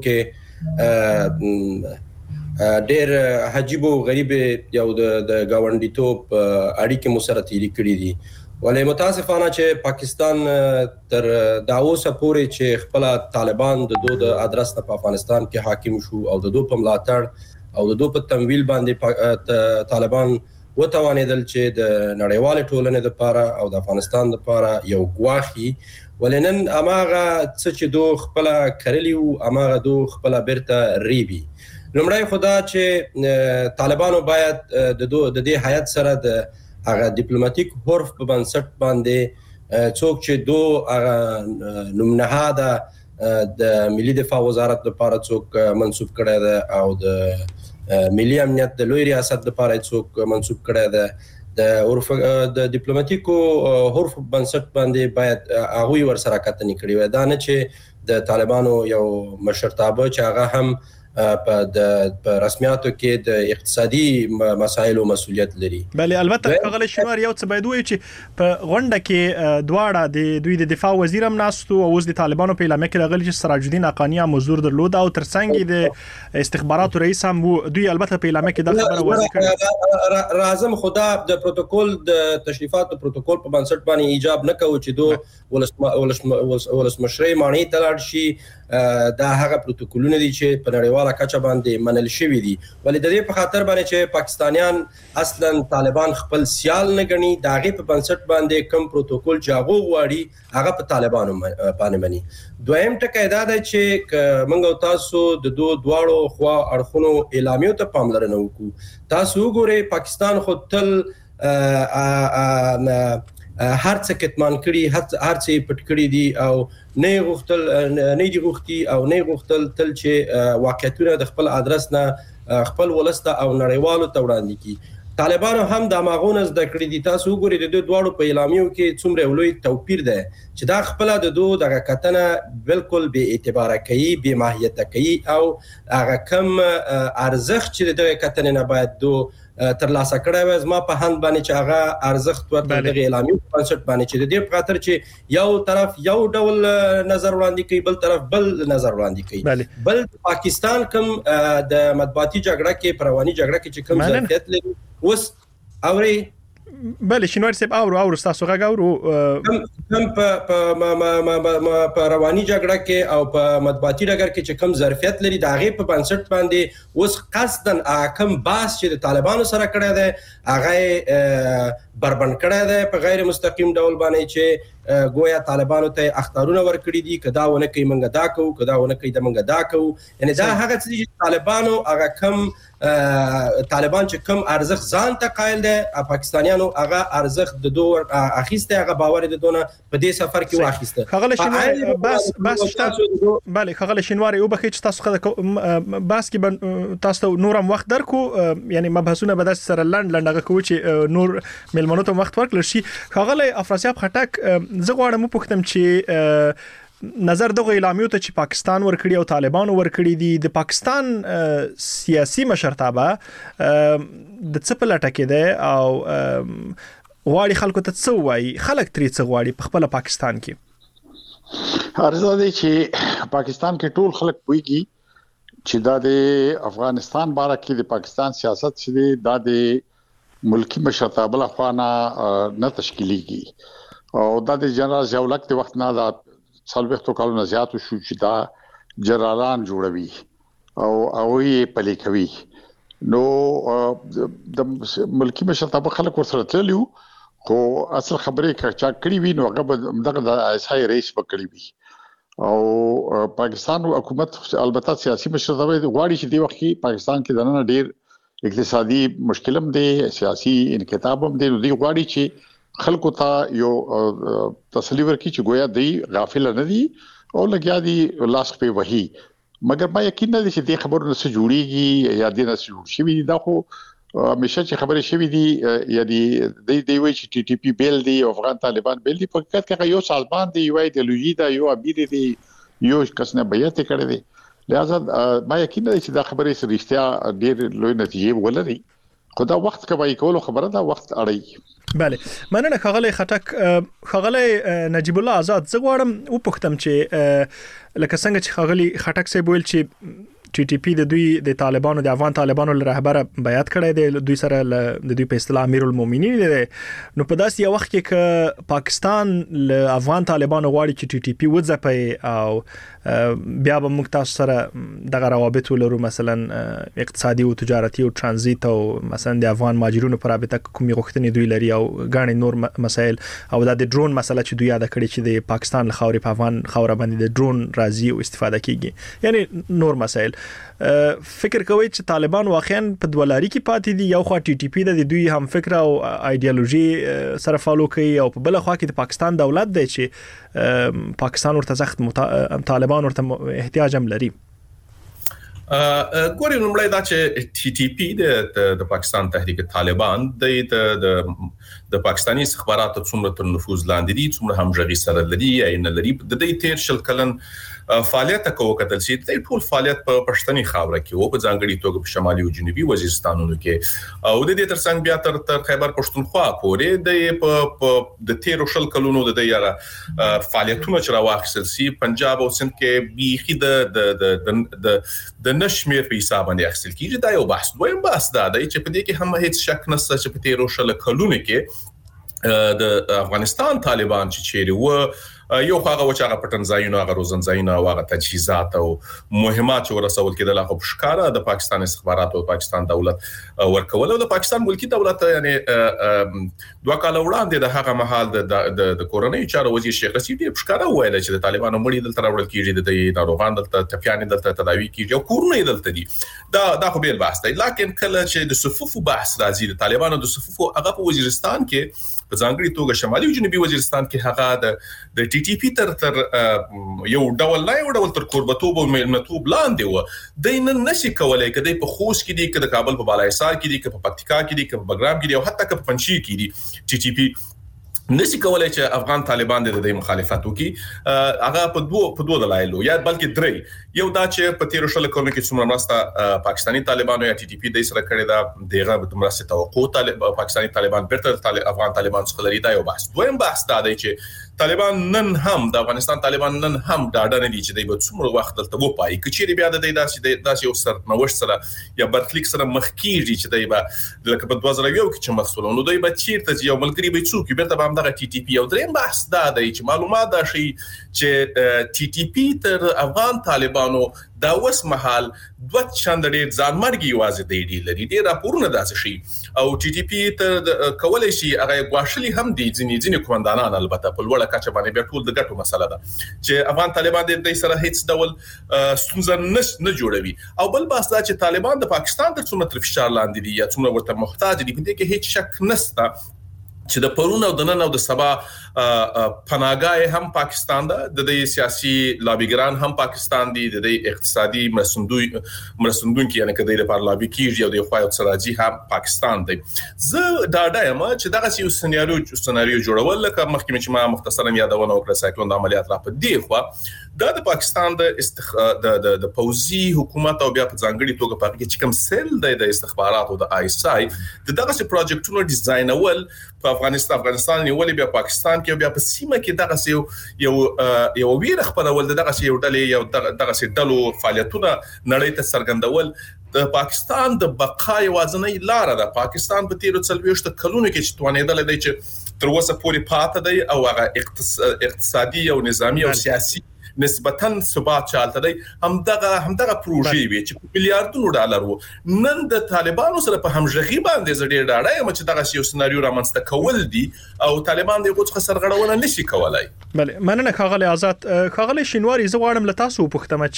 H: کې ډېر عجیب او غریب یو د گاونډیتوب اړیکې مو سره تیری کړې دي ولې متاسفانه چې پاکستان تر دا اوسه پورې چې خپل طالبان د دوه د ادرس په افغانستان کې حاکم شو او د دوه په ملاتړ او د دوه په تمویل باندې طالبان وتوانیدل چې د نړیوال ټولنې لپاره او د افغانستان لپاره یو ګواخي ولنن اماغه چې دوه خپل کړلی او اماغه دوه خپل بیرته ریبي لمړی خدا چې طالبانو باید د دې حیات سره د هغه ډیپلوماټیک حرف په بنسټ باندې څوک چې دوه نومنهاده د ملي دفاع وزارت لپاره څوک منسوب کړی دی او د ملي امنیت د لوی ریاست لپاره څوک منسوب کړی دی د ډیپلوماټیکو حرف بنسټ باندې باید هغه ور سره کتنې کړي وي دا نه چې د طالبانو یو مشرتابه چې هغه هم په رسمیاتو کې د اقتصادي مسایلو مسؤلیت لري.
E: بله البته غل شنوار یو څه باید وي چې په غونډه کې دواړه د دوی د دفاع وزیر هم ناستو او اوس د طالبانو په اعلامیه کې راغلي چې سراج الدین حقانی هم حضور درلود او ترڅنګ د استخباراتو رئیس هم دوی البته په اعلامیه کې د خبره واضح کړه.
H: راځم خدا د پروتوکول د تشریفاتو پروتوکول په بنسټ باندې ایجاب نه کوي چې ولسمشرۍ معنی تلاړ شي. دا هغه پروتوکولونه دي چې په نړیواله کچه باندې منل شوی دي ولې د دې په خاطر باندې چې پاکستانیان اصلا طالبان خپل سیال نه غني داغه په بنسټ باندې کم پروتوکول جاغو غواړي هغه په طالبانو باندې مني. دویم ټکی دا دی چې موږ تاسو د دواړو خوا اړخونو اعلامیو ته پاملرنه وکړو. تاسو وګورئ پاکستان خو تل هر څه کتمان کړي هر څه پټ کړي دي او نه غوښتل نه دی غوښتي او نه غوښتل تل چې واقعیتونه د خپل ادرس نه خپل ولسته او نړیوالو ته وړاندې کړي. طالبانو هم د ماغونز د کړي دي. تاسو وګورئ د دواړو په اعلامیو کې څومره لوی توپیر ده چې دا خپل د دغه کتنه بالکل بے اعتبار کوي بے ماهیت کوي او هغه کم ارزښت چې د کتنه نه باید تر لاسه کړه وز ما په هند باندې چې هغه ارزښت ورته د اعلامیو په بنسټ باندې چې د دې په خاطر چې یو طرف یو ډول نظر وړاندې کوي بل طرف بل نظر وړاندې کوي. بل پاکستان کوم د مطبوعاتي جګړه کې پرواني جګړه کې چې کوم ظرفیت لري اوس اوري
E: بله شنوار صاحب او تاسو غږ اورو
H: کم په رواني جګړه کې او په مطبوعاتي ډګر کې چې کم ظرفیت لري دا غي په بنسټ باندې اوس قصدن احکام باس چې د طالبانو سره کړی دی هغه بربند کړی دی په غیر مستقیم ډول باندې چې گویا طالبانو ته اختارونه ورکړي دي کدا ونه کوي منګه دا کو کدا ونه کوي د منګه دا کو یعنی دا هغه چې طالبانو هغه کم طالبان چې کم ارزښت ځان ته قائل دي پاکستانیانو هغه ارزښت د دوه اخیسته هغه باور د دونه په دې سفر کې واخیسته.
E: خغل شنوار بس بله خغل شنوار یو بخې چې تاسو بس کې تاسو نورم وخت درکو یعنی مبحثونه به د سره لنډغه کوي چې نور ملمنو ته وخت ورکړل شي. خغل افراسیاب خټک زه غواړم پوښتم چې نظر دغه اعلامیو ته چې پاکستان ورکړي او طالبان ورکړي دي د پاکستان سیاسي مشرتابه د څه په لټه کې ده او غواړي خلکو ته څه وایي خلک ترې څه غواړي په خپل پاکستان کې.
F: ارزه دي چې پاکستان کې ټول خلک پويږي چې دا د افغانستان باره کې د پاکستان سیاست چې دا د ملکی مشرتابه لخوا نه تشکیليږي او دا د جنرال ضیاءالحق د وخت نه دا څلوېختو کالونو زیات شو چې دا جنرالان جوړوي او یې پلي کوي. نو د ملکی مشرتابه خلک ورسره تللیو خو اصل خبرې کچا کړی وی نو هغه دغه د ایسای رئیس پکړی وی او پاکستان حکومت البته سیاسي مشرتابه غواړي چې دی وخت کې پاکستان کې دنه ډیر اقتصادي مشکلم دي سیاسي انقطاع هم دي نو دی غواړي چې خلکو ته یو تسلی ورکړي چې گویا دی غافل نه دي او لګیا دي لاس په وਹੀ مګر ما یقین نه دي چې دې خبرونه سره جوړيږي یا دې نه جوړ شي دا خو همیشه چې خبرې شوي دي یعنی دی وی چې ټي ټي پی بیل دی او افغان طالبان بیل دی په حقیقت کې یو سازمان دی یو ایدئولوژي دا یو ابیر دی یو کس نه بیعت کړی دی لہذا ما یقین نه دي چې دا خبرې سره رښتیا ډېر لوی نتیجې ولري خدا وخت کوي کولو خبره دا وخت اړي.
E: بله مننه خغلی خټک خغلی نجیب الله آزاد زه غواړم وپوښتم چې لکه څنګه چې خغلی خټک صاحب ویل چې ټي ټي پی د دوی د طالبانو د افغان طالبانو رهبر بیعت کړی دی دوی سره د دوی په اصطلاح امیر المؤمنین دی نو په داسې یو وخت کې ک پاکستان له افغان طالبانو غواړي چې ټي ټي پی وځپي او بیا به موږ تاسو سره دغه روابط ولرو مثلا اقتصادي او تجارتي او ترانزیت او مثلا د افغان ماجرونو پر رابطه کومې غوښتنې دوی لري او غاڼې نور مسایل او د ډرون مسله چې دوی یاد کړی چې د پاکستان لخوا په افغان خوره باندې د ډرون راځي او استفاده کیږي یعنی نور مسایل فکر کوي چې طالبان واقعا په دولاري کې پاتې دي یو خوا ټي ټي پی د دوی هم فکر او ایدئولوژي سره فالو کوي او په بل خوا کې د پاکستان دولت دی چې پاکستان ورته سخت طالبان ورته احتیاج هم لري.
G: ګورې لومړی دا چې ټي ټي پی د پاکستان تحریک طالبان د د پاکستاني استخباراتو څومره تر نفوذ لاندې دي څومره همغږي سره لري یا نه لري د دې تیر شل کلن فعالیت کوو کتل شي د ټول فعالیت په پښتني خاوره کې او په ځانګړي توګه په شمالي او جنوبي وزیرستانونو کې او د دې ترڅنګ بیا تر خیبر پښتونخوا پورې د تیر شل کلونو د یاره فعالیتونو چې راوخیستل شي پنجاب او سند کې بیخي د نشمیر په حساب باندې اخیستل کیږي دا یو بحث دویم بحث دا دی چې په دې کې هم هیڅ شک نشته چې په تیر شل کلونو کې د افغانستان طالبان چې چیرې و یو هغه وچاغه پټن ځایونه هغه روزن ځایونه او هغه تجهیزات او مهمات چې ورسول کېدل هغه په ښکارا د پاکستان استخباراتو او پاکستان دولت ورکول او د پاکستان ملکی دولت یعنی دوه کال وړاندې د هغه محل د کورنۍ چارو وزیر شیخ رشید په ښکارا ویل چې د طالبانو مړي دلته راوړل کیږي د ناروغان دلته ټپيان دلته تداوي کیږي او کورنۍ دلته دي دا خو بیل بحث دی لکه کله چې د صفوف بحث راځي د طالبانو د صفوف هغه په وزیرستان کې په ځانګړي توګه شمالي او جنوبي وزیرستان کې هغه د ټي ټي پی تر یو ډول تر قربتوب او ملتوب لاندې و د نن نشي کولای کدی په خوست کې دي کده کابل په بالایسار کې دي په پکتیکا کې دي په بګرام کې دي او حتی په پنجشیر کې دي ټي ټي پی نشي کولای چې افغان طالبان د دې مخالفت وکړي هغه په دوه دلایلو یا بلکې درې یو دا چې په تیر شل کلونو کې څومره مرسته پاکستاني طالبانو یا ټي ټي پی د سره کړی دا دغه د مرسته توقع پاکستاني طالبان بیرته افغان طالبان څخه لري دا یو بحث دویم بحث دا دی چې طالبان نن هم د افغانستان طالبان نن هم ډاډه نه دي چې دوی به څومره وخت دلته وپای کچېری بیا د داسې یو سرنوشت سره یا برخلیک سره مخ کیږي چې دوی به لکه په 2001 کې چې محصولونه دوی به چیرته یو ملګری به څوک بیرته به همدغه ټي ټي پی او دریم بحث دا دی چې معلومات دا شي چې ټي ټي پی تر افغان طالبانو دا وس محل دوه چند ډیر ځانمرګي واځي دی لري ډیر راپورونه داسې شي او ټي ټي پی ته کولای شي هغه غواړي هم دي ځینې کومندانان البته په لوړه کچه باندې بیا ټول د ګټو مسله ده چې افغان طالبان د دې سره هیڅ ډول ستونزه نه جوړوي او بل بحث دا چې طالبان د پاکستان تر څومره تر فشار لاندې دي یا څومره ورته محتاج دي په دې کې هیڅ شک نشته چې د پرون او د نن او د سبا پناهګاه هم پاکستان ده د سیاسي لابیګران هم پاکستان دي د اقتصادي مرستندونکو یعنی کدی د پارلابي کیږي او د خوایو سراجي هم پاکستان دی زه دا ډایم چې دغه یو سناریو جوړول لکه مخکې چې ما مختصرا یادونه وکړه سایکلون د عملیات را په دی خو د پاکستان د پوزي حکومت او بیا په ځانګړي توګه په کې چې کوم سیل د استخباراتو د آی اس آی دغه پروجیکټونو ډیزاینول په افغانستان نیولې بیا پاکستان کې بیا په سیمه کې دغه یو ویره خپلول دغه یو ډلو فعالیتونه نړۍ ته څرګندول د پاکستان د بقای وازنۍ لار ده پاکستان په تیر 40 کلونو کې چې توانیدل دی چې تر اوسه پورې پاتې دی او هغه اقتصادي او نظامی او سیاسي نسبتاً ثبات چالت دی همدغه پروژې وی چې میلیارډونو ډالر وو نن د طالبانو سره په همغږي باندې زړه ډاډه یم چې دغه یو سناریو رامنځته کول دي او طالبان د غوڅ سرغړونه نشي کولای
E: بله مننه خاغلی آزاد خاغلی شینواری زه غواړم له تاسو پوښتنه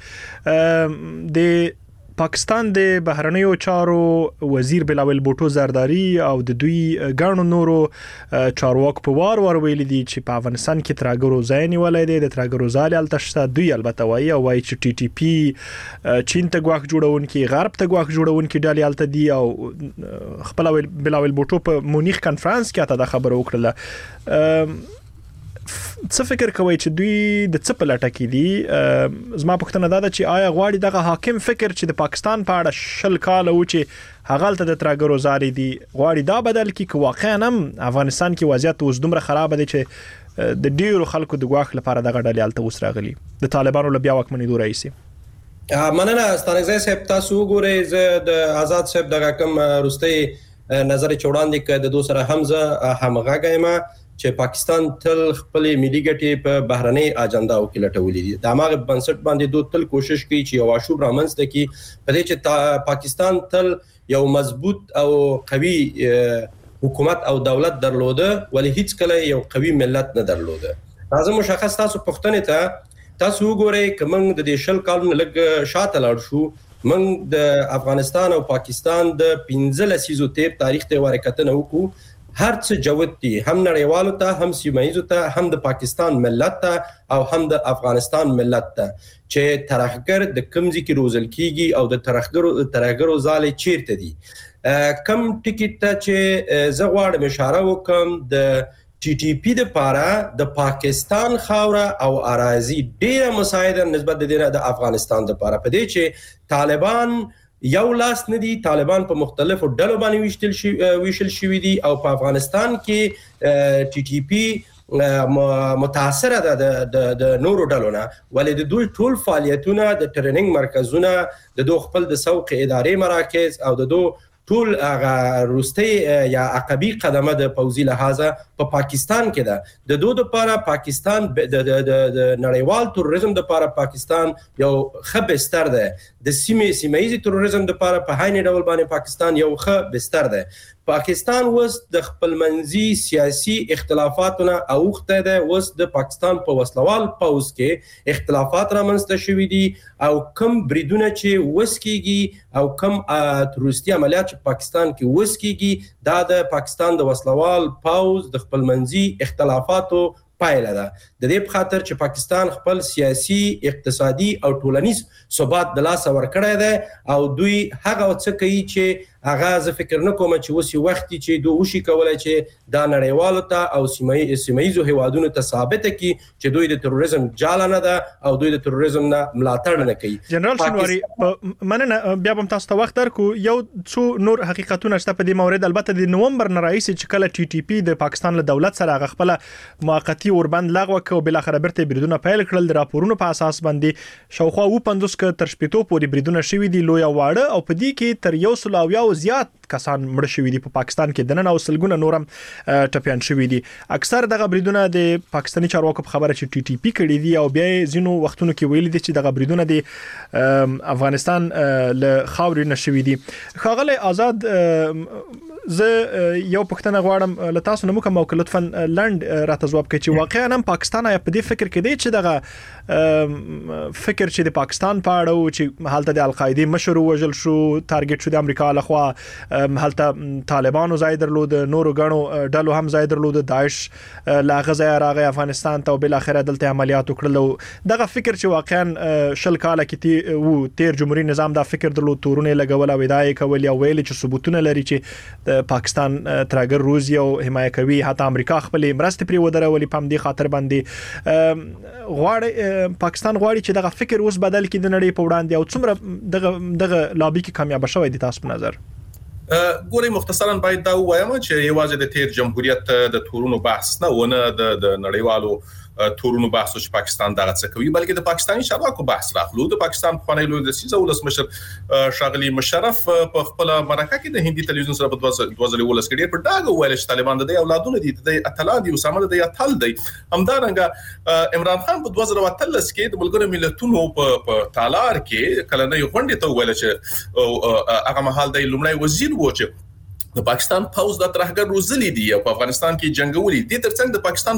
E: چې د پاکستان د بهرنیو چارو وزیر بلاول بوټو زرداری او د دوی ګڼو نورو چارواکو په وار ویل دي چې په افغانستان کې ترګرو ځای نیولای دي د ترګرو ځای التشته دوی البته وایي او وایي چې ټي ټي پی چین ته غواخ جوړونکي غرب ته غواخ جوړونکي ډالي الته دي او خپل بلاول بوټو په مونیخ کانفرنس کې اته خبره وکړه څه فکر کوي چې دوی د څه په لټه کې دي زما پوښتنه دا ده چې آیا غواړي دغه حاکم فکر چې د پاکستان په اړه شل کال و چې هغه ته د ترګرو زاري دي غواړي دا بدل کی واقعا هم افغانستان کې وضعیت اوس دومره خراب دي چې د ډیرو خلکو د غواخ لپاره دغه ډلې الته اوس راغلي د طالبانو له بیا وکمنې دوه رئیسي
H: مننه ستانګزی صاحب تاسو وګورئ زه د آزاد صاحب دغه کوم روستي نظر چوڑاندې ک د دوسره حمزه همغه ما چې پاکستان تل خپل ملي ګټې په بهرنۍ اجنډا او کې لټولې دي د هغه بنسټ باندې دوه تل کوشش کوي چې یو آشوب رامنځته کی په دې چې پاکستان تل یو مضبوط او قوي حکومت او دولت درلوده ولې هیڅ کله یو قوي ملت نه درلوده لازم مشخص تاسو پښتنه ته تاسو وګورئ کوم د دې شل کالونو لګ شاته لاړ شو من د افغانستان او پاکستان د 15 لسیزو تیر تاریخ ته ورکتنه وکړو هر څه جوت دي هم نړیوالو ته هم سیمایي ته هم د پاکستان ملت ته او هم د افغانستان ملت ته چې ترهګر د کمزې کې روزل کیږي او د ترهګرو ځاله چیرته دي کم ټیکټ ته چې زه غواړم اشاره وکم د ټي ټي پی د پاره د پاکستان خاوره او اراضي ډیره مساعده نسبت د افغانستان د پاره په دې چې طالبان یو لاس نه دي. طالبان په مختلفو ډلو باندې ویشل شوی دي او په افغانستان کې ټي ټي پی متاثره ده د نورو ډلو نه، ولې د دوی ټول فعالیتونه د ټریننګ مرکزونه د دوه خپل د سوق ادارې مراکز او د دوه ټول هغه روستي یا عقبي قدمه د پوزي لحاظه په پاکستان کې ده. د دوه لپاره پاکستان د نړیوال تروریزم لپاره پاکستان یو ښه بستر ده. د سیمایي تروریزم لپاره په هاي ډول باندې پاکستان یو ښه بستر ده. پاکستان وس د خپلمنځي سیاسي اختلافاتونه اوخته ده. وس د پاکستان په وسلوال پوز کې اختلافات رامنځته شوي دي او کم بریدونه چې وس کیږي او کم تروریستي عملیات چې پاکستان کې وس کیږي دا د پاکستان د وسلوال پوز د خپلمنځي اختلافاتو پایله ده. د دې په خاطر چې پاکستان خپل سیاسي، اقتصادي او ټولنیز ثبات د لاسه ورکړی دی او دوی هغه څه کوي چې هغه زه فکر نه کوم چې اوس وخت چې دوی وشي کولای چې دا نړیوالو ته او سیمایي هیوادونو ته ثابت کړي چې دوی د تروریزم جال نه ده او دوی د تروریزم نه ملاتړ نه کوي.
E: جنرال شنواری مننه. بیا هم تاسو ته وخت درکو. یو څو نور حقیقتونه شته په دې مورید. البته د نومبر نه راځي چې کله ټي ټي پی د پاکستان له دولت سره خپل موقتی اوربند لغوه کړ، بل اخر برته بریدونه پیل کړل. د راپورونو په اساس باندې شاوخوا 50 ک تر شپېتو پورې بریدونه شوي دي لوی واړه او په دې کې تر 100 زیات کسان مړ شوي دي. په پاکستان کې د نن او سلګونه نورم ټپيان شوي دي. اکثر دغه بریدونه د پاکستاني چارواکو په خبره چې ټي ټي پی کړي دي او بیا ځینو وختونو کې ویل دي چې دغه بریدونه د افغانستان له خاورې نشوي دي. خاغله آزاد زه یو پښتنه غواړم له تاسو نو کوم لطفا لند راته جواب کړئ چې واقعا هم پاکستان یا په دې فکر کې دی چې دغه فکر چې د پاکستان په اړه او چې حالت د القاعده مشر وجل شو ټارګټ شو د امریکا لخوا، حالت طالبانو زائد درلود، نورو غنو ډلو هم زائد درلود، داعش لا غزا راغی افغانستان ته بل اخره دلته عملیات وکړل. دغه فکر چې واقعا شل کاله کې وو تیر جمهوریت نظام دا فکر درلود، تورونه لګول او ودای کول او ویل چې ثبوتونه لري چې پاکستان ترګر روسي او حمایه کوي، حتی امریکا خپل مرستې پری ودرولې پم دي خاطر باندې غواړي پاکستان غواړي چې دغه فکر اوس بدل کړي د نړۍ په وړاندې او څومره دغه لابي کې کامیاب شوی دي تاسو په نظر؟
G: ګوري مختصرا باید دا وایم چې یوازې د تیر جمهوریت د تورونو بحث نه ونه د نړیوالو تورونو بحث چې پاکستان دغه څه کوي بلکې د پاکستاني چارواکو بحث راغلو. د پاکستان خوانی لوی د سیزه ولس مشر شاغلی مشرف په خپل مرکه کې د هندي تلویزیون سره په 2019 کې په ډاګه ویل چې طالبان د اولادونو دي د اتلا دي اسامه د اتل دی. همدارنګه عمران خان په 2013 کې د ملګرو ملتونو په تالار کې کلنۍ غونډه ته ویل چې هغه مهال د لومړی وزیر و چې د پاکستان پوز د ترهګر روزلی دی او په افغانستان کې جنگولي دي. ترڅنګ د پاکستان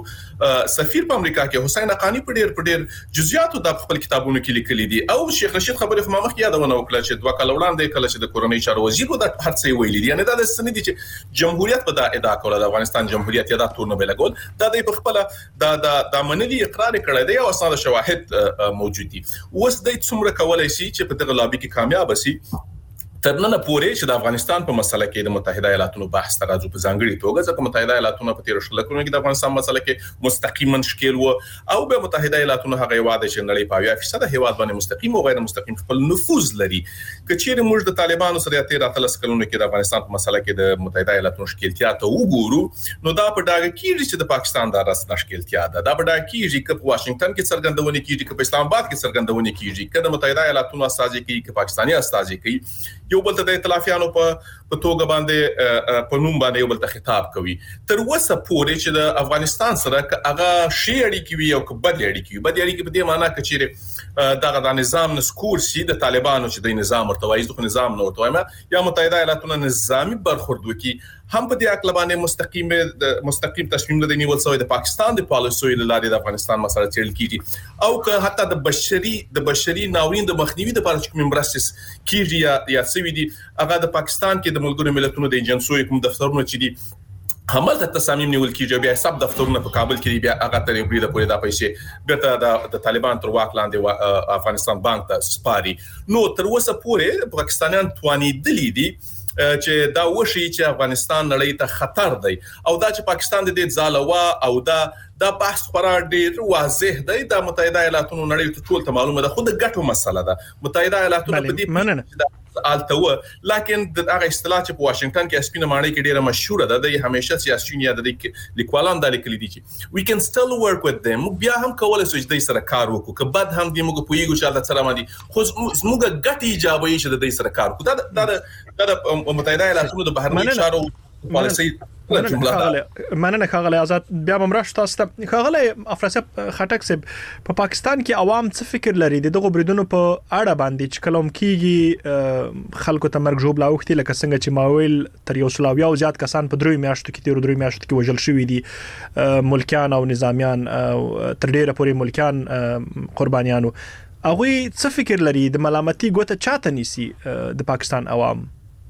G: خواني سفیر په امریکا کې حسین حقانی په ډېر جزئیاتو د خپل کتابونو کې لیکلي دي او شیخ رشید خبرې خو مخکې یادونه وکړه چې دوه کال وړاندې کله چې د کورنۍ چارو وزیر و د هر څه ویلي دي. یعنی دا د سندې چې جمهوریت په دا ادعا کوله د افغانستان جمهوریت یا د تورنو بلګول دا د خپل د منلي اقرار کړی دی او اسناد شواهد موجود دي. اوس د څومره کولای شي چې په دغه لابي کې کامیاب شي ترنه پورې چې د افغانستان په مسله کې د متحده ایالاتونو بحث ترازو په ځانګړي توګه ځکه متحده ایالاتونو په 13 کلونو کې د افغانستان مسله کې مستقیما شکل وو او به متحده ایالاتونو هغه واده چې نړۍ په 1% هیواد باندې مستقیم او غیر مستقیم خپل نفوذ لري. کچېر موږ د طالبانو سره 13 کلونو کې د افغانستان په مسله کې د متحده ایالاتونو شکلتیا ته وګورو نو دا په ډاګه کې چې د پاکستان د راس شکلتیا ده. دا په ډاګه کې چې په واشنگټن کې څرګندونه کیږي چې په اسلام آباد کې څرګندونه کیږي چې د متحده ایالاتونو استازي کوي چې پاکستاني استازي کوي یو بل ته د ائتلافیانو په توګه باندې په نوم باندې یو بل ته خطاب کوي. تر اوسه پورې چې د افغانستان سره هغه شی اړیکې وي او بد اړیکې په دې معنی چې دغه د نظام نسکور سي د طالبانو چې د نظام ورتوایي د نظام نو ورتوایي یا متحده ایالاتونو نظامی برخورد وکي هم په دې اقل باندې مستقیم تصمیم د نیول سوی د پاکستان د پالیسۍ لارې د افغانستان مسله چیرل کیږي او که حتی د بشري ناورین د مخنیوي د لپاره کوم مرستې کیږي یا سوي دي هغه د پاکستان کې د ملګرو ملتونو د ایجنسیو کوم دفترونه چې دي همالته تصامیم نیول کیږي بیا حساب دفترونه په کابل کې بیا هغه تر یو بریده پورې د پیسې بیرته د طالبان تر واک لاندې افغانستان بانک ته سپاري. نو تر اوسه پورې پاکستانیان توانیدلی دي چې دا وشي چې افغانستان نړۍ ته خطر دی او دا چې پاکستان د دې ځالوا او دا بحث خورا ډیر واضح دی د متحده ایالاتونو نړۍ ته ټول ته معلومه ده خو د ګټو مسله ده متحده ایالاتونو په دې التو لکن دغه اصطلاح چې په واشنگټن کې اسپینه معنی کې ډیره مشهوره ده د همیشه سیاسيون یا د لیکوالان د لیکلي دي چې we can still work with them بیا هم کولای شو چې د سره کار وکړو که بد هم دي موږ پویګو چې د سره مادي خو موږ ګټي ایجابي چې د سره کار وکړو دا متحده ایالاتونو د بهرنی چارو پالیسي
E: مننه خاغله آزاد بیا ممرش تاسو ته خاغله افراسب خټک سب په پاکستان کې عوام څه فکر لري دغه بریدونو په اړه باندې چې کلم کیږي خلکو ته مرګ جوړ لاوختي لکه څنګه چې ماویل تر یو سلاویا او زیات کسان په دروي میاشتو کې وژل شوی دي ملکیان او نظامیان تر ډیره پورې ملکیان قربانیانو هغه څه فکر لري د ملامتي ګوته چاته نيسي د پاکستان عوام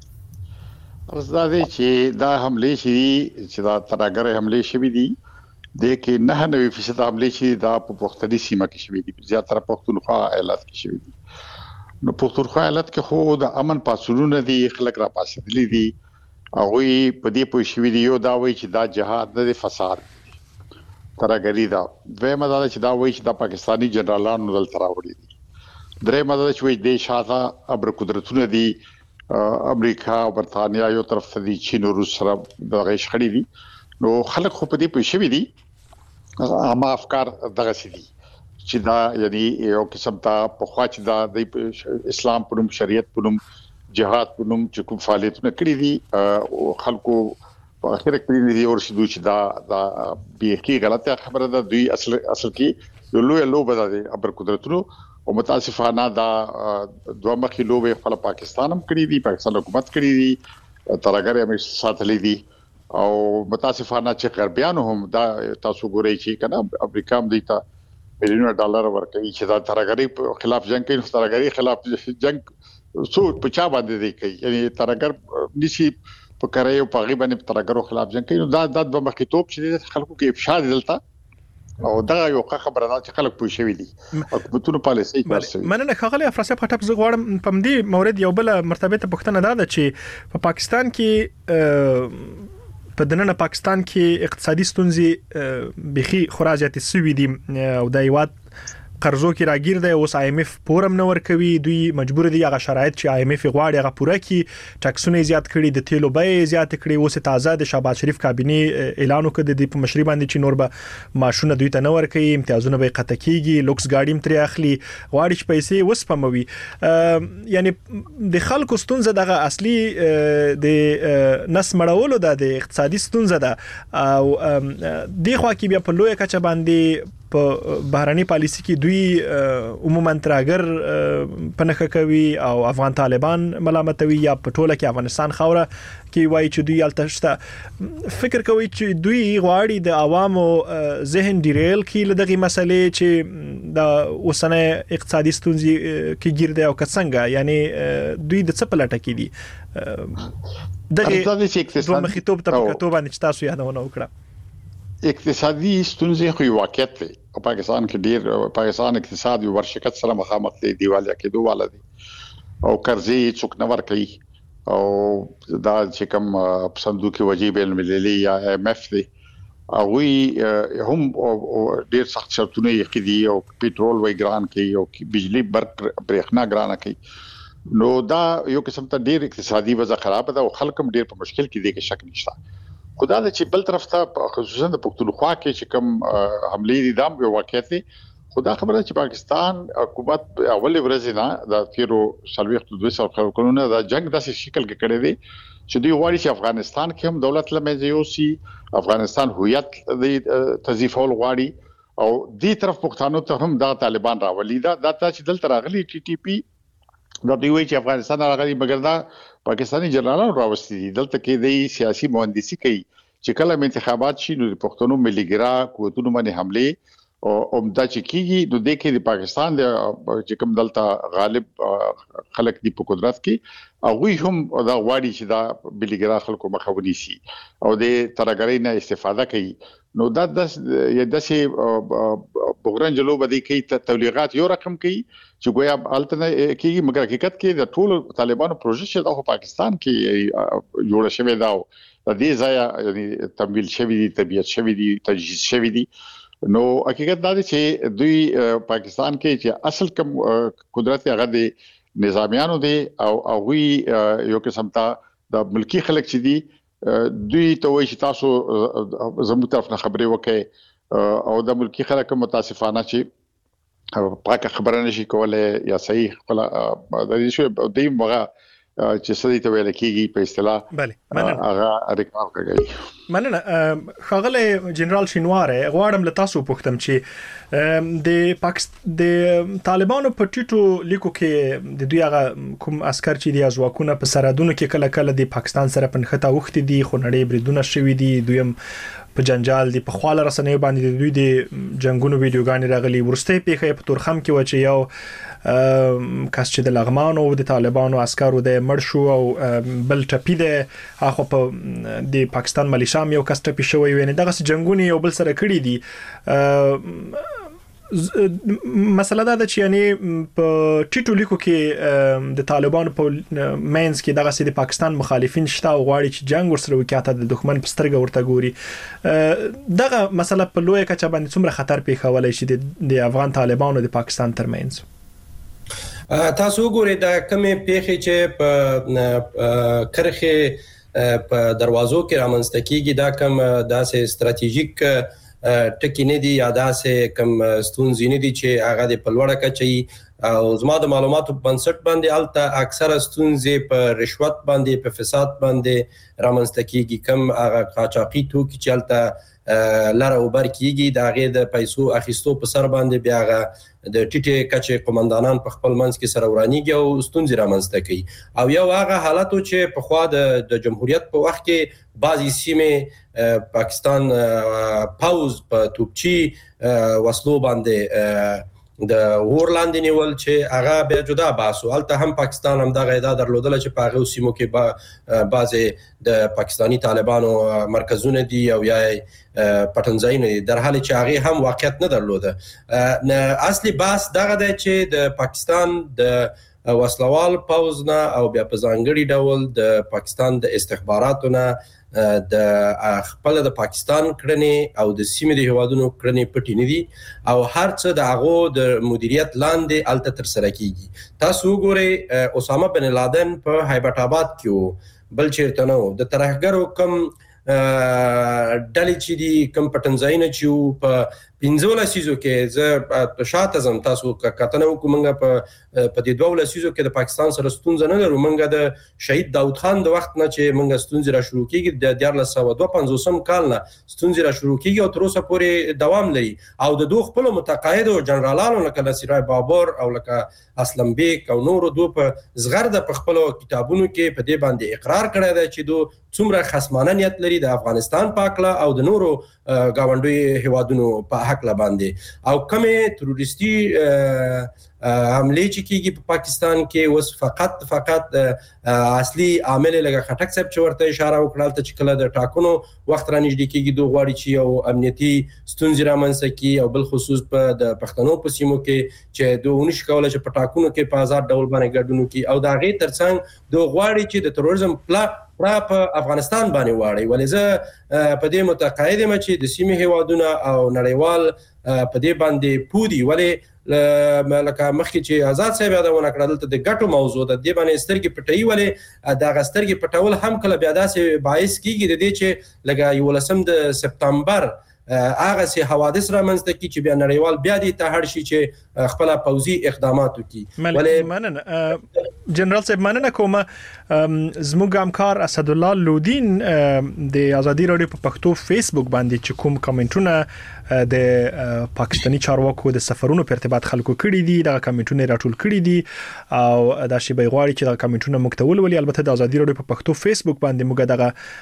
F: زده چې دا حمله شي چې دا ترګره حمله شوی دي د کې 99% حمله شي دا په پښتني سیمه کې شوی دي زیاتره پښتونخوا ایالت کې شوی دي نو پښتونخوا ایالت کې خو د امن پاسونو دي خلک را پاسېدلي دي او په دې پوه شوی دي یو دا وایي چې دا جهاد د فساد ترګری دا دوی مدار چې دا وایي چې د پاکستانی جنرالانو دل تراوړي دي درې مدار چې وایي د شاته ابر قدرتونه دي امریکا او برتانیا یو طرف ته دي چین او روس سره د غیش خړې دي نو خلک خو په دې پوه شوی دي اما افکار دغه سي دي چې دا یعنی یو قسم ته په خوا چې دا د اسلام په نوم شریعت په نوم جهاد په نوم چې کوم فعالیتونه کړی دي او خلکو په اخر کې دي او شدو چې دا به کې غلطه خبره ده دوی اصل کې یو لوی بدل ابر قدرتونو او متاسفانه دا دوه مخې لوبه خپل پاکستان هم کړی دي پاکستان حکومت کړی دي ترګره هم ساتلې دي او متاسفانه چې غربیانو هم دا تاسو ګورئ چې کنه امریکا هم دیتا مليون ډالر ورکړي چې دا ترګری خلاف جنگ کوي ترګری خلاف جنگ څو په چا باندې دی کوي یعنی ترګر نشي په کړای او په غیبه نه ترګرو خلاف جنگ کوي دا د مخې توپ چې خلکو کې افشا دلته او دا یو خبره ده چې خلک پوه شوی دي حکومتونو پالیسي کوي
E: مننه خغلی افراسب خټک زه غواړم په دې مورد یو بل مرتبه ته پښتنه ده چې په پاکستان کې په دننه پاکستان کې اقتصادي ستونزې بخي خراجات سوي دي او د یوات قرضو کې راګیر دی اوس IMF پورم نه ور کوي دوی مجبور دي هغه شرایط چې IMF غواړي هغه پوره کړي ټاکسونه زیات کړي د تیلو بیې زیات کړي اوس تازه د شهباز شریف کابینه اعلان وکړ د په مشري باندې چې نور به ماشونه دوی ته نه ور کوي امتیازونه به قطع کیږي لوکس گاډیم تر اخلي غواړي چې پیسې وسپموي یعنی د خلکو ستونزه دغه اصلي د نس مړولو د اقتصادي ستونزه ده او د خوا کې بیا په لوی کچه باندې په بهراني پالیسي کې دوی عموما ترګر پنهخه کوي او افغان طالبان ملامتوي یا په ټوله کې افغانستان خوره کې وایي چې دوی التشته فکر کوي چې دوی غواړي د عوامو ذهن ډیریل کې لدغه مسلې چې د اوسنه اقتصادي ستونزې کې ګرځي او څنګه یعنی دوی د څه په لټه کې دي دغه دوه مخیتوب ته باندې تاسو یادونه وکړه
F: اقتصادي ستونزې خو واقعیت دی په پاکستان کې ډیر پاکستان اقتصاد یو ورشکت سره مخامخ دی دیواله کېدو والا دی او قرضې څوک نه ورکوي او دا چې کوم صندوق وجیب المللي یا IMF دی او هم ډیر سخت شرطونه یې دي او پېټرول وای ګران کوي او بجلی برق برېښنا ګران کوي نو دا یو قسم ته ډیر اقتصادي وضع خراب ده او خلک هم ډیر په مشکل کې دي کې شک نشته خدا د چې بل طرف ته خصوصا د پښتونخوا کې چې کوم حمله دي دام یو واقعیت دی خدا خبره چې پاکستان حکومت اول ورځ نه د تیرو سلويخت 200 کلونه د جنگ داسې شکل کې کړی دی چې دوی غواړي چې افغانستان کې هم دولت لمنځه یوسي افغانستان هویت د تضیفول غواړي او دې طرف پښتنو ته هم د طالبان راولي دا چې دلته راغلي TTP دا دوی وایي چې افغانستان راغلي مګر دا پاکستانی جنرالان راوستي دي دلته کې د سیاسي مهندسي کوي چې کله انتخابات شي نو د پښتنو مليګرا قوتونو باندې حمله او عمده چې کیږي نو د کې د پاکستان د چې کوم دلته غالب خلک دی په قدرت کې او هم دا غواړي چې دا مليګرا خلکو مخاوني شي او د ترګرۍ نه استفاده کوي نو دا د بغرنج لوبه دي کې تبلیغات یو رقم کوي چې ګویا الټنه کې مګر حقیقت کې د ټول طالبانو پروژه د پاکستان کې جوړ شوی دا د دې ځای یعنی تمویل شوی دي طبيعت شوی دي تجهیز شوی دي نو حقیقت دا دی چې دوی پاکستان کې چې اصل کوم قدرت هغه د نظامیانو دي او وی یو قسم ته د ملکی خلک چې دي دوی ته وایي چې تاسو زموږ طرف نه خبرې وکړي او د ملکی خلک متاسفانه چې پاکه خبره نشي کولای یا صحیح خپل د دې شو د مغه چې سړی ته ویل کېږي په اصطلاح هغه ریکارډ کوي
E: مننه خغله جنرال شینواره غواړم له تاسو پوښتم چې د طالبانو په ټیټو لیکو کې د دوی هغه کوم عسكر چې د ازواکونه په سرحدونو کې کله کله د پاکستان سره پنځه وخت دي خو نړۍ بریدونه شوي دي دویم په جنجال دی په خواله رسنۍ باندې دوی د جنگونو ویډیوګانې راغلي ورسته پیښه په تورخم کې و چې یو کس چې د لغمانو او د طالبانو عسکرو د مرشو او بل ټپی ده اخو په د پاکستان ملیشام یو کس ټپی شوی ویني دغه جنگونه یو بل سره کړی دي مسله دا چې یعنی په ټیټو لیکو کې د طالبانو په مینز کې دغه سي د پاکستان مخالفین شته او غواړي چې جنگ ورسره وکړي ته د دښمن په سترګه ورته ګوري دغه مسله په لوی کچه باندې څومره خطر پیښولای شي د افغان طالبانو د پاکستان ترمنځ
H: تاسو ګورئ دا کومه پیښه چې په کرخه په دروازو کې رامنځته کیږي دا کوم داسې ستراتیژیک ټکی نه دی یا داسې کوم ستونزې نه دي چې هغه د پلوړه کچي او زما د معلوماتو په بنسټ باندې الته اکثره ستونزې په رشوت باندې په فساد باندې رامنځته کیږي کوم هغه قاچاقي توکي چې الته لاره وبر کیږي دا غي د پیسو اخیستو په سر باندې بیا د ټیټه کچې قومندانان په خپل منځ کې سره ورانیږي او ستونزې رامنځته کوي او یو هغه حالتو چې په خوا د جمهوریت په وخت کې بعضی سیمه پاکستان پاوز په توپچی وسلو باندې د ورلاندې نیول چې هغه به جدا باسو الته هم پاکستان هم دغه ادا درلودل چې په هغه سیمو کې بعضی د پاکستانی طالبانو مرکزونه دي او یا پټنځای در حال چې هغه هم واقعیت نه درلوده اصلي باس دغه د چې د پاکستان د وسلوال پاوزنا او بیا په ځانګړي ډول د پاکستان د استخباراتونه د خپل د پاکستان کړنې او د سیمې د هوادونو کړنې پټې نه دي او هر څه د هغه د مدیریت لاندې الته تر سره کیږي تاسو ګورئ اسامه بن لادن په هیبت آباد کې بل چیرته نو د ترهګرو کم ډلې چې دي کم پټنځاینه چې په 15 لسیزو کې زه شاته زم تاسو کتنه وکومنګ په دې 2 لسیزو کې د پاکستان سره ستونزه نه لرو منګه د شهید داوود خان د وخت نه چې منګه ستونزه را شروع کیږي د 1952 کال نه ستونزه را شروع کیږي او تر اوسه پورې دوام لري او د دوه خپل متقاعد او جنرالانو لکه نصیرای بابر او لکه اسلم بیگ او نور دوه په زغر د خپل کتابونو کې په دې باندې اقرار کړی دی چې دوه څومره خصمانه نیت لري د افغانستان پاکلا او د نورو گاونډي هوادونو په حق لا باندې او کومه تروریستي حمله چې کیږي په پاکستان کې وس فقط اصلي عامل لګه خټک صاحب چې ورته اشاره وکړل ته چې کله د ټاکنو وخت را نږدې کیږي دوه غواړي چې یو امنیتي ستونزې رامنځته کی او بل خصوص په د پښتنو په سیمو کې چې دوه ونش کوله چې په ټاکنو کې په آزاد ډول باندې ګډون کی او دا غي ترڅنګ دوه غواړي چې د تروریزم په افغانستان باندې واړي ولې په دې متقاعد یم چې د سیمې هوادونه او نړیوال په دې باندې پودي ولې لکه مخکې چې آزاد صاحب یادونه کړل ته د ګټو موضوع د دې باندې سترګې پټي ولې د غسترګې پټول هم کله بیا داسې باعث کیږي د دې چې لکه یو لسم د سپتمبر هغه سي حوادث رامنځته کی چې بیا نړیوال بیا دې ته هر شي چې خپل پوزي اقدامات وکړي
E: ولې مننه جنرال صاحب مننه کوم زموږ همکار اسد الله لودین د ازادي رادیو په پښتو فیسبوک باندې چې کوم کمنټونه د پاکستانی چارواکو د سفرونو په ارتباط خلکو کړي دي دا کمنټونه راټول کړي دي او دا شی به غواړي چې دا کمنټونه مکتول ولي البته د ازادي رادیو په پښتو فیسبوک باندې موږ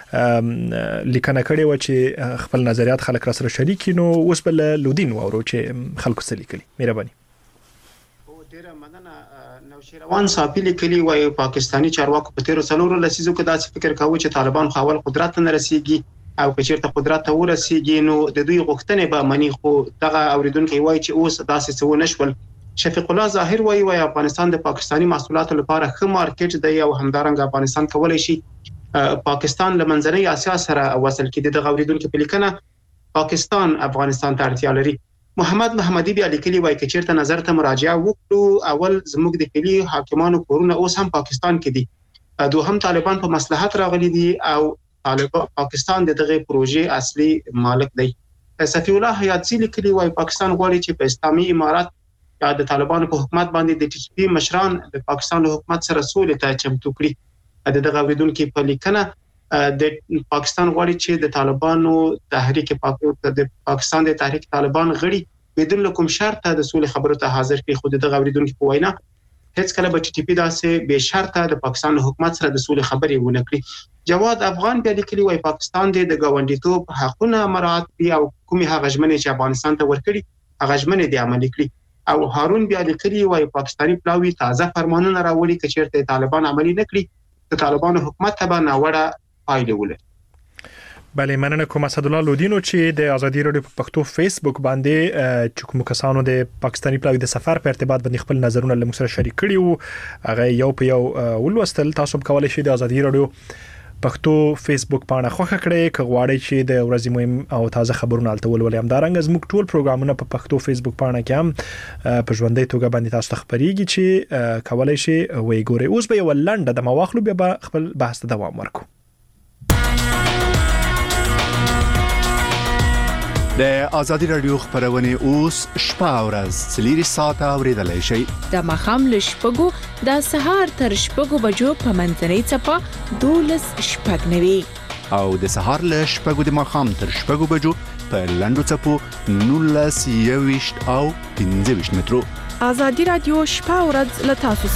E: دغه لیکنه کړې و چې خپل نظریات خلک سره شریک نو اوس بل لودین وورو چې خلکو سره لیکلي مهرباني
I: ډیره مننه نوشیروان صافی لیکلي وای پاکستانی چارواکو په 13 لسیزو کې داسې فکر کاوه چې طالبان خپل قدرت نه رسیږي او کچیرته قدرت ته ورسیږي نو د دوی غوښتنې به مني خو دغه اوریدونکو وایي چې اوس داسې څه نشول. شفیق الله ظاهر وایي افغانستان د پاکستانی محصولاتو لپاره ښه مارکیټ دی او همدارنګه افغانستان کولای شي پاکستان لمنځنۍ اسیا سره وصل کړي. د اوریدونکو په لیکنه پاکستان افغانستان ته اړتیا لري. محمد محمدي بیا لیکلي وایي چې چیرته نظر ته مراجعه وکړو اول زموږ د کلی حاکمانو کورونه اوس هم پاکستان کې دي، دوهم طالبان په مصلحت راغلي دي او پاکستان دغه پروژې اصلي مالک دی. صفی الله حیاتزی لیکلي وایي پاکستان غواړي چې په اسلامي امارات یا د طالبانو په حکومت باندې د ټي ټي پی مشران د پاکستان له حکومت سره سولې ته چمتو کړي. دغه اوریدونکو په لیکنه د پاکستان غواړي چې د طالبانو تحریک پاکستان د تحریک طالبان غړي بدون کوم شرط د سولې خبرو ته حاضر کړي. خو دغه اوریدونکو په وینا هیڅ کله به ټي ټي پی داسې به شرط د پاکستان حکومت سره د سولې خبرې ونه کړي. جواد افغان بیا لیکلي وایي پاکستان د ګاونډیتوب حقونه مراعات کړي او کومي هغه ژمنې چې افغانستان ته ورکړي هغه ژمنې د عملي کړي. او هارون بیا لیکلي وایي پاکستاني پلاوی تازه فرمانونه راوړي چې چیرته طالبان عملي نکړي د طالبانو حکومت ته به ناوړه پایلې ولري.
E: بله مننه کوم اسدالله لودینو چې د ازادي رادیو په پښتو فیسبوک باندې چې کوم کسانو د پاکستانی پلاوی د سفر په ارتباط باندې خپل نظرونه له موږ سره شریک کړي وو هغه یو په یو ولوستل. تاسو کولای شئ د ازادي رادیو پښتو فیسبوک پاڼه خوښه کړئ که غواړئ چې د ورځې مهم او تازه خبرونه الته ولولئ. همدارنګه زموږ ټول پروګرامونه په پښتو فیسبوک پاڼه کې هم په ژوندۍ توګه باندې تاسو ته خبريږي چې کولای شئ وې ګورئ. اوس به یو لنډه د مواخلو بیا به خپل بحث ته دوام ورکړو.
C: د ازادي رادیو خبرونه اوس شپه او ورځ 3 ساعته اوریدلای شئ.
D: د مخام له شپږو د سهار تر شپږو بجو په منځنۍ چپه 12:09
C: او د سهار له شپږو د مخام تر شپږو بجو په لنډو چپو 19 او 15 مترو.
D: ازادي رادیو شپه او ورځ له تاسو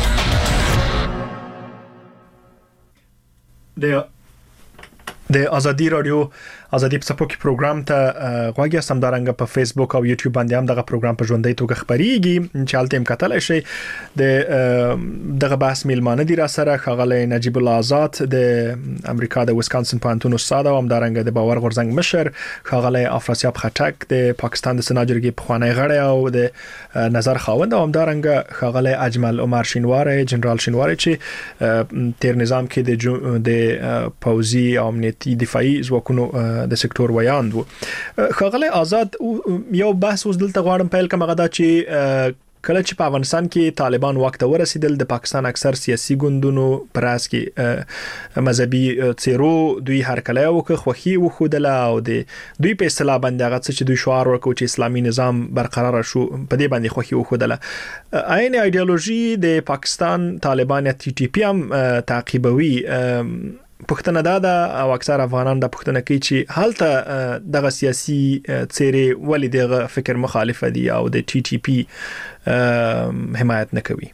D: سره. د ازادي رادیو ازادي په سپوکي پروګرام ته غواړی سمدارنګ په فیسبوک او یوټیوب باندې هم دغه پروګرام په ژوندۍ توګه خبريږي چې حالت هم کتل شي. د دغه بحث میلمانه دي را سره خغله نجیب الله آزاد د امریکا د ویسکانسن پانتون استاد او همدارنګ د باور غورزنګ مشر خغله افراسیاب خټک د پاکستان د سناجرګي په خوانی غړی او د نظر خاوند او همدارنګ خغله اجمل عمر شینواری جنرال شینواری چې تیر نظام کې د پوزي او امنیتي دفاعي ځواکونو د سکتور ویاند وو. خغله آزاد یو بحث اوس دلته غواړم پیل کوم غدا چې کله چې په افغانستان کې طالبان وخت ورسېدل د پاکستان اکثر سیاسي ګوندونو پراس کې مذهبي چیرو دوی هر کله یو خوخي وخدل او د دوی په اصطلاح باندې هغه چې دوی شعار ورکو چې اسلامي نظام برقرار شو په دې باندې خوخي وخدل. عین ایدئولوژي د پاکستان طالبان ټي ټي پی هم تعقیبوي. پښتنه دا او اکثر افغانان د پښتنه کې چې حالته دغه سیاسي چیرې ولې دغه فکر مخالفه دي او د ټي ټي پی حمایت نه کوي.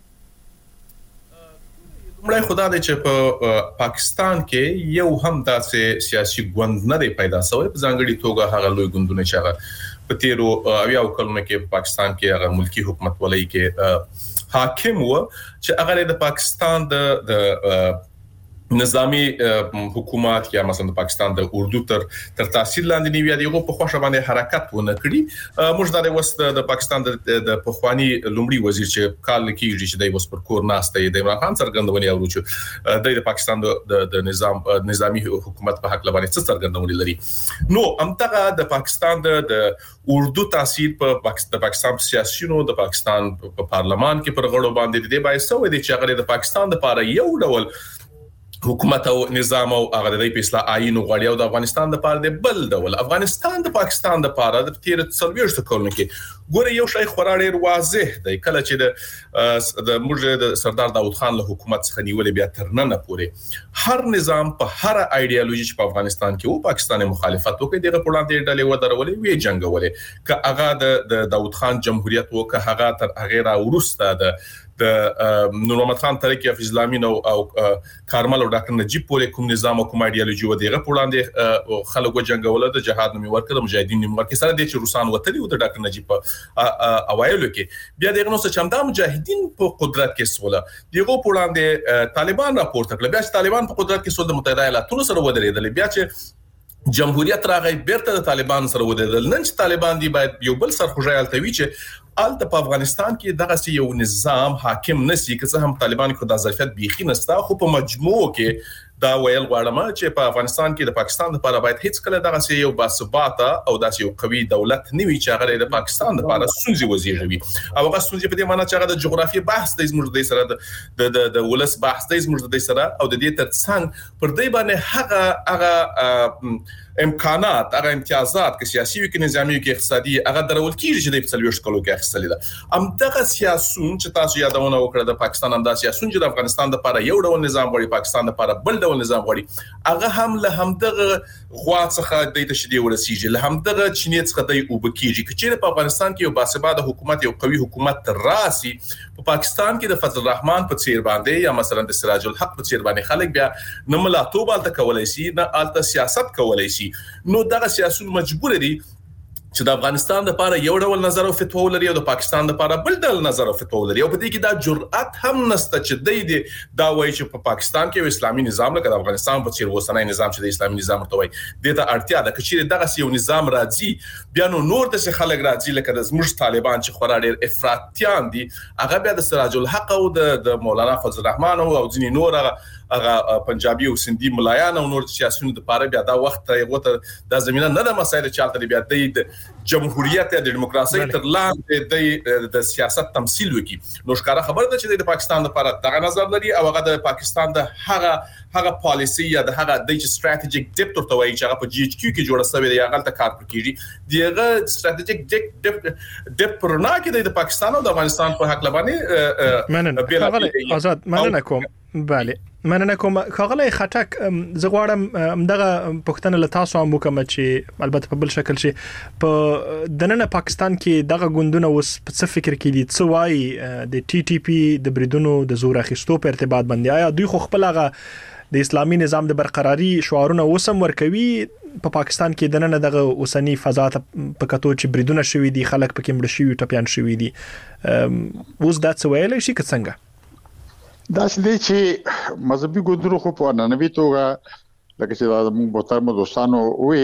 G: مړی خدا دې چې په پاکستان کې یو هم داسې سیاسي ګوند نه دی پیدا شوی په ځانګړي توګه هغه لوی ګوندونه چې هغه په تیرو اویا کلونو کې پاکستان کې هغه ملکی حکومت ولای کې حاکم و چې هغه د پاکستان د نظامی حکومت یا مثلا د پاکستان د اردو تر تاثیر لاندې نیوي دیغه په خوښه باندې حرکت ونه کړی. موږ د وست د پاکستان د پخوانی لومړي وزیر چې کال کېږي چې د وس پر کور ناشته د عمران خان څرګندونې اورو چې د پاکستان د نظامی حکومت په حق لبانې څه څرګندونې لري. نو امتغه د پاکستان د اردو تاثیر په پاکستان سیاسيونو د پاکستان په پارلمان کې پر غړو باندې د باعث و دي چې هغه د پاکستان لپاره یو ډول حکومت او نظام او هغه د اصلاح آئین غوړی او د افغانستان د پاره د بل ډول افغانستان د پاکستان د پاره د تیر 40 کلونو کې ګوره یو شای خورا ډیر واضح دی کله چې د موږ د سردار داوود خان له حکومت څخه نیولې بیا تر نن پورې هر نظام په هر ایدئولوژي چې په افغانستان کې او پاکستان مخالفت وکړي دغه پړاندې ډلې ودرولې وی جنگولې ک هغه د داوود خان جمهوریت وک هغه تر هغه را ورسته د نور محمد خان ترکی حفیظ الله امین او کارمل او ډاکټر نجیب پورې کوم نظام او کوم ایدئولوژي و دغه پړاندې خلکو جنگول د جهاد نوم ورکړه مجاهدین نوم ورکړه سره د روسان وتلی او د ډاکټر نجیب اوایلو کې بیا دغه نو څه چمدا مجاهدین په قدرت کې سوله دغه پړاندې طالبان راپورته کړل بیا چې طالبان په قدرت کې سول د متحده ایالاتونو سره ودرېدل بیا چې جمهوریت راغی بیرته د طالبان سره ودیدل. نن چې طالبان دی باید یو بل سرخوږی التوي چې الته په افغانستان کې دغه یو نظام حاکم نسی که څه هم طالبان خو د ظرفیت بيخي نستا خو په مجموع کې دا ویل غواړم چې په افغانستان کې د پاکستان لپاره باید هیڅ کله دغه یو باثباته او داسې یو قوي دولت نوي چې هغه د پاکستان لپاره سونځي وزیږوي او هغه سونځي په دې معنی چې هغه د جغرافیي بحث د زموږ د سره د ولس بحث د زموږ د سره او د دې ترڅنګ پر دې باندې هغه امکانات هغه امتیازات که سیاسي وي که نظامی وي که اقتصادي هغه درول کیږي چې د 40 کلو کې اخیستل ده ام دغه سیاسون چې تاسو یادونه وکړه د پاکستان هم د سیاسون چې د افغانستان لپاره یو ډول نظام غوړي پاکستان لپاره بل ډول نظام غوړي هغه هم له همدغه غوا څخه د تشدید ورسیږي له همدغه چینې څخه د وبکیږي چې په افغانستان کې یو باثباته حکومت یو قوي حکومت راسي په پاکستان کې د فضل الرحمن په څیر باندې یا مثلا د سراج الحق په څیر باندې خلک بیا نه ملاتوب الته کولای شي نه الته سیاست کولای شي نو دغه سیاسون مجبور دي چې د افغانستان لپاره یو ډول نظر او فتوا ولري او د پاکستان لپاره بل ډول نظر او فتوا ولري او په دې کې دا جرأت هم نشته چې دا وایي چې په پاکستان کې اسلامي نظام لکه د افغانستان په څیر وسنۍ نظام چې د اسلامي نظام ته وایي د ته اړتیا ده چې دغه یو نظام راځي بیا نو نور د خلک راځي لکه د زموږ طالبان چې خورا ډېر افراطیان دي هغه بیا د سراج الحق او د مولانا فضل الرحمن او ځینې نور هغه پنجابي او سندي ملایان او نور سیاسيونو د پاره بیا دا وخت یو د زمينه نه د مسایل چالت بیا د جمهوریت د دیموکراسي تر لاندې د سیاست تمثيل وکي نو ښکارا خبر ده چې د پاکستان لپاره دغه نظر لري او هغه د پاکستان د هغه پالیسي یا د هغه د استراتیجیک ډیپ تر توای چې هغه په جی ایچ کیو کې جوړه شوی دی هغه ته کار کوي دیغه استراتیجیک ډیپ پرنا کې د پاکستان او د افغانستان په حق لبانه
E: مننه آزاد مننه کوم بله مننه کوم خغلی خټک زغواړم دغه پښتنه له تاسو هم وکم چې البته په بل شکل شي په دننه پاکستان کې دغه ګوندونه اوس په څه فکر کې دي څه وایي د ټي ټي پی د بریدونو د زور اخیستو په ارتباط باندې آیا دوی خو خپل هغه د اسلامي نظام د برقراري شعارونه وسم ورکوي په پاکستان کې دننه دغه اوسنی فضا ته په کتو چې بریدونه شوي دي خلک پکې مړ شوي ټپيان شوي دي اوس دا څه ویل شي که څنګه
F: دا چې چې مذهبي ګوندونو خو په ننوي توګه لکه چې د موږ محترم دوستانو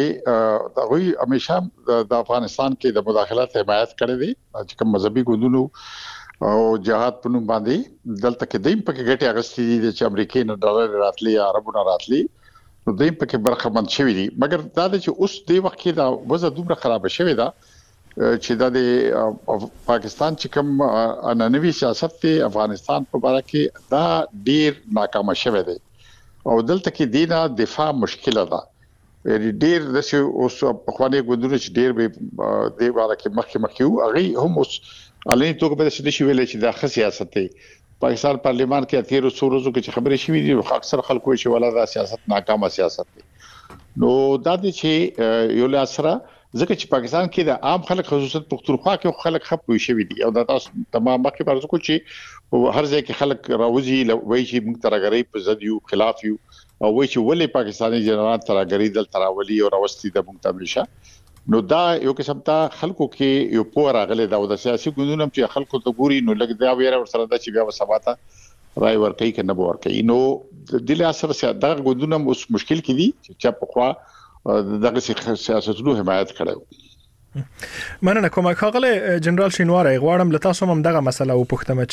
F: وې دا وی همیشه د افغانستان کې د مداخلت حمایت کړې دي چې کوم مذهبي ګوندونو او جهاد په نوم باندې دلته کې دیم پکې ګټي اغستې دي چې امریکای نه ډالر راتلي عربو نه راتلي نو دیم پکې برخه مند شوی دي مګر دا چې اوس د وخت کې دا وضع دومره خراب شوی دا چې د پاکستان چې کوم اننوي سیاست دی افغانستان په اړه کې دا ډیر ناکام شوی دی او دلته کې دینه دفاع مشکله ده یعنی ډیر د اوس په خوانې ګوندونه چې ډیر به د اړه کې مخکې هغه هم اوس علي توګه به څه شي ویل چې دا ښه سیاست دی پاکستان پارلیمان کې 13 ورځو کې خبرې شوې دي اکثر خلکو چې ولا دا سیاست ناکامه سیاست دی نو دا چې یو لاسره ځکه چې پاکستان کې د عام خلک خصوصیت پښتونخوا کې خلک خپوي شوی دي او دا تاسو تمام مخکې پرځ کو چې هر ځای کې خلک راوځي وایي چې موږ ترګری په ضد یو خلاف یو او وایي چې ولې پاکستاني جنرال ترګری دل تراولي او راوستي د موږ تمشه نو دا یو قسم ته خلکو کې یو پور راغلی دا د سیاسي ګوندونو چې خلکو ته ګوري نو لګ دا ویره ور سره د چې بیا وسباته راي ورکړي کنه به ورکړي نو د دې اثر دا ګوندونه اوس مشکل کې دي چې په خوا دغه سیاستونو حمایت کړو
E: مننه کوم خاغله جنرال شینواری غواړم لته تاسو هم دغه مسله وپوښتم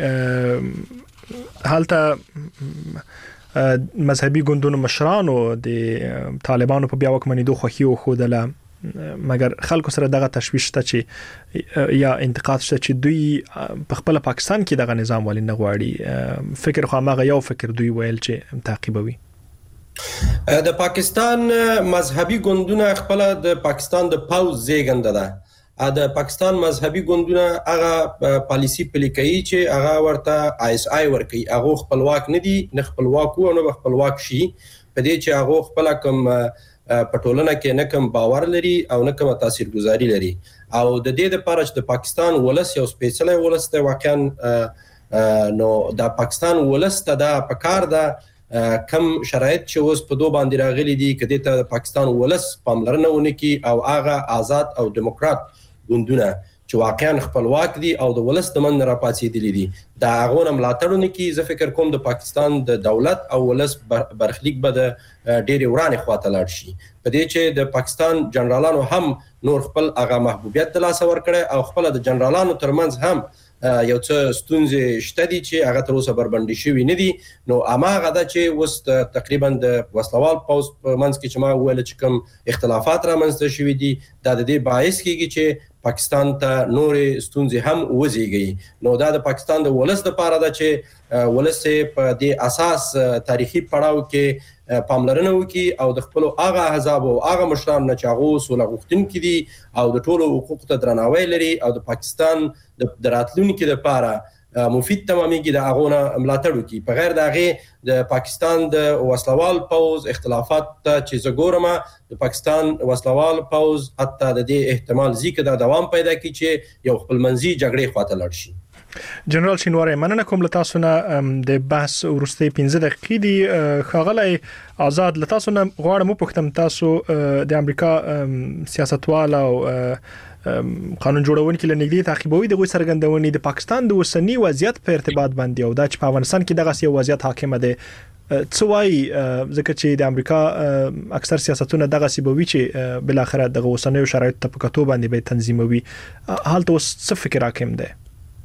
E: چې حالته مذهبي ګوندونو مشرانو د طالبانو په بیا وکمنیدو خوخي او خودله مګر خلکو سره دغه تشویش ته چې یا انتقاد شته چې دوی په خپل پاکستان کې دغه نظام ولې نه غواړي فکر خو هغه یو فکر دوی ویل چې تعقیبوي
H: د پاکستان مذهبي ګوندونه خپل د پاکستان د پاوز زیږنده ده د پاکستان مذهبي ګوندونه هغه پالیسی پلي کوي چې هغه ورته آی اس آی ورکي هغه خپلواک نه دي نه خپلواک او نه خپلواک شي په دې چې هغه خپل کوم پټولنه کې نه کوم باور لري او نه کوم تاثیرګذاري لري او د دې لپاره چې د پاکستان ولس یو سپیشل ولس ته واقعا نو د پاکستان ولس ته دا پکار ده کم شرایط چې اوس په دوه باندې راغلي دي کله ته پاکستان ولس پاملرنه ونکي او هغه آزاد او دیموکرات ګوندونه چې واقعا خپلواک دي او د ولس د من راپاتېدلي دي دا هغه ملاتړونه کې زه فکر کوم د پاکستان د دولت او ولس برخلیک به د ډېری ورانه خواته لاړ شي په دې چې د پاکستان جنرالانو هم نور خپل هغه محبوبیت د لاس ور کړي او خپل د جنرالانو ترمنځ هم یو څه ستونزې شته دي چې هغه تر اوسه بربندي شوی نه دي نو اماغه دا چې وست تقریبا د وسلوال پوز په منځ کې چې ما ویل چې کوم اختلافات را منځته شوی دي دا د دې باعث کیږي چې پاکستان ته نورې ستونزې هم وزيږي نو دا د پاکستان د ولس لپاره دا چې ولس په دې اساس تاریخي پړاو کې پاملرنه وکي او د خپل هغه احزاب او هغه مشران نه چاغو سوله غوښتونکي دي او د ټولو حقوقو ته درناوی لري او د پاکستان د راتلونکو لپاره مفید تمامېږي د اغونه ملاتړ وکي په غیر دغه د پاکستان د وسلوال پوز اختلافات چې زګورما د پاکستان وسلوال پوز حتی د دې احتمال زیکه د دوام پیدا کی چې یو خپلمنځي جګړې خواته لاړ شي
E: جنرال شینواری مننه کوم لتاسو نه د بحث ورسته 15 دقیقې دی خغلی آزاد لتاسو نه غواړم پوښتم تاسو د امریکا سیاستوال او قانون جوړونکي لنګدي تعقیبوي د سرګندونې د پاکستان د وسنی وضعیت په ارتباط باندې او د په افغانستان کې دغه یو وضعیت حاکم دی څوای ځکه چې د امریکا اکثر سیاستونه دغه سیبوي چې بل اخر دغه وسنی شرایط ته په کتو باندې به تنظیموي حالت اوس څه فکر حاکم دی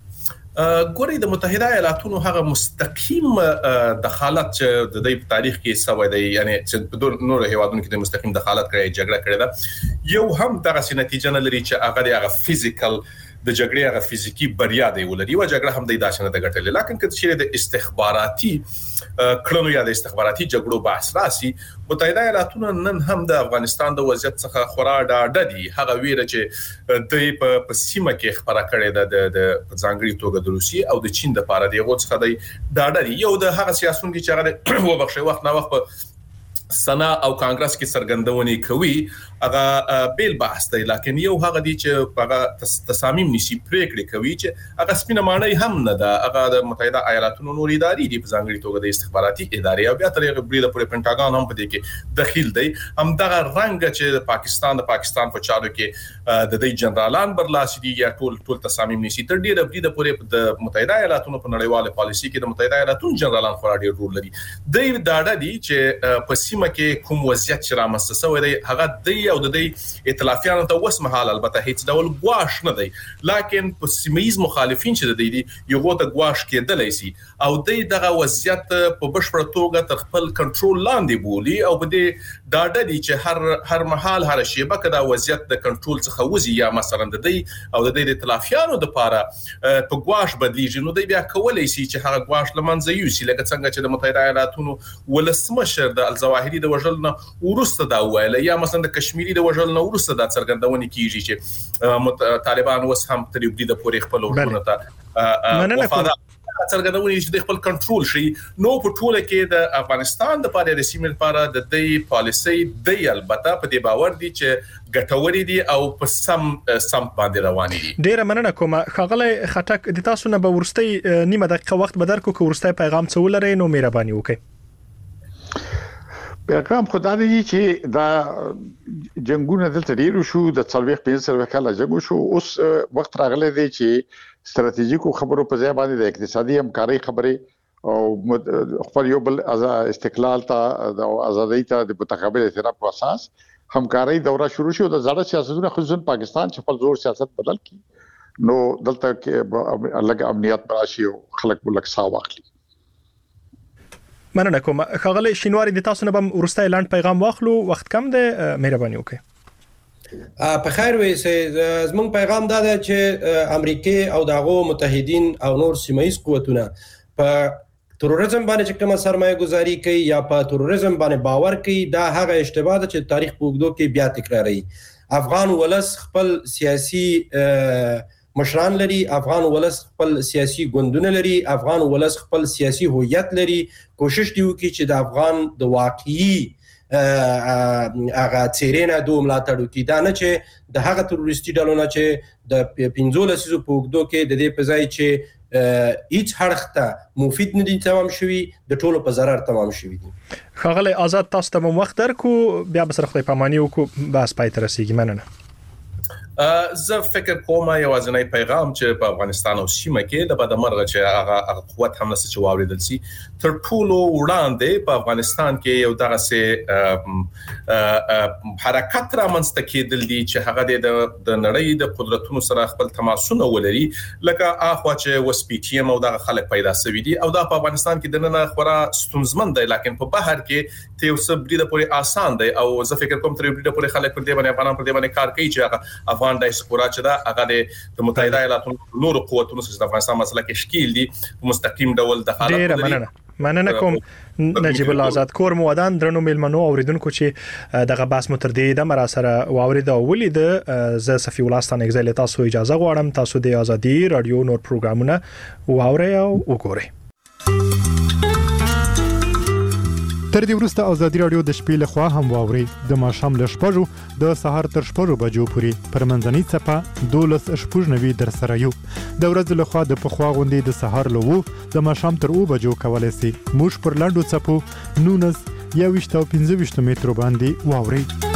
G: ګوري د متحده ایالاتونو هغه مستقیم دخالت چې د دې تاریخ کې سوي دی یعنی چې په نور هیوادونو کې د مستقیم دخالت کړي جګړه کړې ده یو هم دغه نتیجه نه لري چې هغه فزیکل د جګړې هغه فزیکی بریا دی ولري او جګړه هم د داسنه د ګټلې لکه چې د استخباراتي کړنو یا د استخباراتي جګړو بحث راسي متحده ایالاتونو نن هم د افغانستان د وضعیت څخه خورا ډاډه دي هغه ویره چې د په سیمه کې خبره کړې ده د ځانګړي توګه د روسي او د چین د لپاره دی غوڅ خدای ډاډه دي یو د هغه سیاسون دي چې هغه وبخښي وخت نه وخت سنا او کانګرس کې سرګندونې کوي هغه بیل بحث دی لکه یو هغه دي چې هغه تصامیم نشي پریکړې کوي چې هغه سپینه معنی هم نه ده هغه د متحده ایالاتونو نور ادارې دي په ځانګړي توګه د استخباراتي ادارې او بیا تر هغه بریده پورې پینټاګان هم په دې کې دخیل دی هم دغه رنګ چې د پاکستان په چارو کې د دې جنرالان برلاسي دي یا ټول تصامیم نشي تر ډیره بریده پورې د متحده ایالاتونو په نړیواله پالیسي کې د متحده ایالاتونو جنرالان خورا ډیر رول لري دوی ډاډه دي چې په کې کوم وضعیت چې رامنځته شوی دی هغه دی او د دې ائتلافیانو ته وسمحال البته هیڅ ډول غواش نه دی لکه په سیمایز مخالفین چې د دې یو ته غواش کېدلای شي او دغه وضعیت په بشپړ توګه تر خپل کنټرول لاندې بولی او په دې ډاډه دي چې هر محل هر شیبه کدا وضعیت د کنټرول څخه وځي یا مثلا د دې او د دې ائتلافیانو د لپاره په غواش بدلیږي نو دی بیا کولای شي چې هغه غواش لمنځه یوسي لکه څنګه چې د متحده ایالاتونو ولسمشر د الظواهری د وژل نه ورسته دا ویل یا مثلا د کشمیری د وژل نه ورسته دا څرګندونه کیږي چې طالبان اوس هم تر یو د پورې خپل ورونه ته وفادار څرګندونه چې د خپل کنټرول شي نو په ټوله کې د افغانستان د پاره د سیمې لپاره د دې پالیسي د البته په دې باور دي چې ګټوري دي او په سم باندې رواني دي
E: ډیره مننه کوم خغله خټک د تاسو نه به ورستي نیمه دقیقه وخت بدر کو ورستي پیغام څه ولري نو مهرباني وکړئ
F: پیغام خدای دی چې دا جنگونه دلته ډیر شو د 45 کاله جنگ شو اوس وخت راغلی دی چې ستراتیژیکو خبرو په ځای باندې د اقتصادي همکاري خبرې او خپل یو بل استقلال ته د ازادۍ ته د متقابل احترام په اساس همکاري دوره شروع شو د زړه سیاستونو خصوصا پاکستان چې خپل زور سیاست بدل کړي نو دلته کې الګ امنیت راشي او خلک ولک سا واخلي
E: مننه کوم خغله شینواری د تاسو نه بم ورستای لاند پیغام واخلو وخت کم ده مهرباني وکړئ
H: په خیر وي چې زموږ پیغام دا ده چې امریکا او دغه متحدین او نور سیمایي قوتونه په تروریزم باندې چې کومه سرمایه گذاري کوي یا په تروریزم باندې باور کوي دا هغه اشتباه ده چې تاریخ په وګړو کې بیا تکراري افغان ولس خپل سیاسي مشران لري افغان ولس خپل سیاسي ګوندونه لري افغان ولس خپل سیاسي هویت لري کوشش دی وکړي چې د افغان د واقعي هغه چیرېنه دوه ملاتړ کوي دا نه چې د هغه تروریستي ډلو نه چې د 15 لسیزو په وګړو کې د دې په ځای چې هیڅ حرکت مفید نه دي تمام شوی د ټولو په ضرر تمام شوی دي
E: خغله آزاد تاسو ته وخت درکو بیا به سره خپل پامانی وکړو بس پای تر رسیدګی مننه
G: زه فکر کوم یوازینی پیغام چې په افغانستان او سیمه کې د بدمرغه چې هغه قوت هم نسي چې واوریدل سي تر ټولو وړاندې په افغانستان کې یو دغه سه حرکت را منځته کېدل دي چې هغه د نړۍ د قدرتونو سره خپل تماسونه ولري لکه اخوا چې وسپیټیم او دغه خلک پیدا شوي دي او دا په افغانستان کې د نن خورا ستونزمن دی لکه په بهر کې ته اوس بری د پوری آسان دی او زه فکر کوم تر بری د پوری خلک پر دې باندې افغانان پر دې باندې کار کوي چې افغان ډایسپورا چې دا هغه د متحده ایالاتو نور قوتونو سره د افغانستان مسله کې شکیل دي مستقیم ډول د حالت
E: مننه کوم نجیب الله آزاد کور مودان درنو ملمنو اوریدونکو چې دغه باس متردی د مرا سره واورید او ولید ز صفی ولستان اگزیل تاسو اجازه غواړم تاسو د ازادي رادیو نور پروګرامونه واورئ او وګورئ
J: تر دې وروسته ازادي رادیو د شپې له خوا هم واوري د ماښام له شپږو د سهار تر شپږو بجو پورې پر منځنۍ څپه 12:90 در سره یو د ورځې له خوا د پخوا غونډې د سهار له 2 د ماښام تر 2 بجو کولای شي موږ پر لاندو څپو 19 یا 25 مترو باندې واوري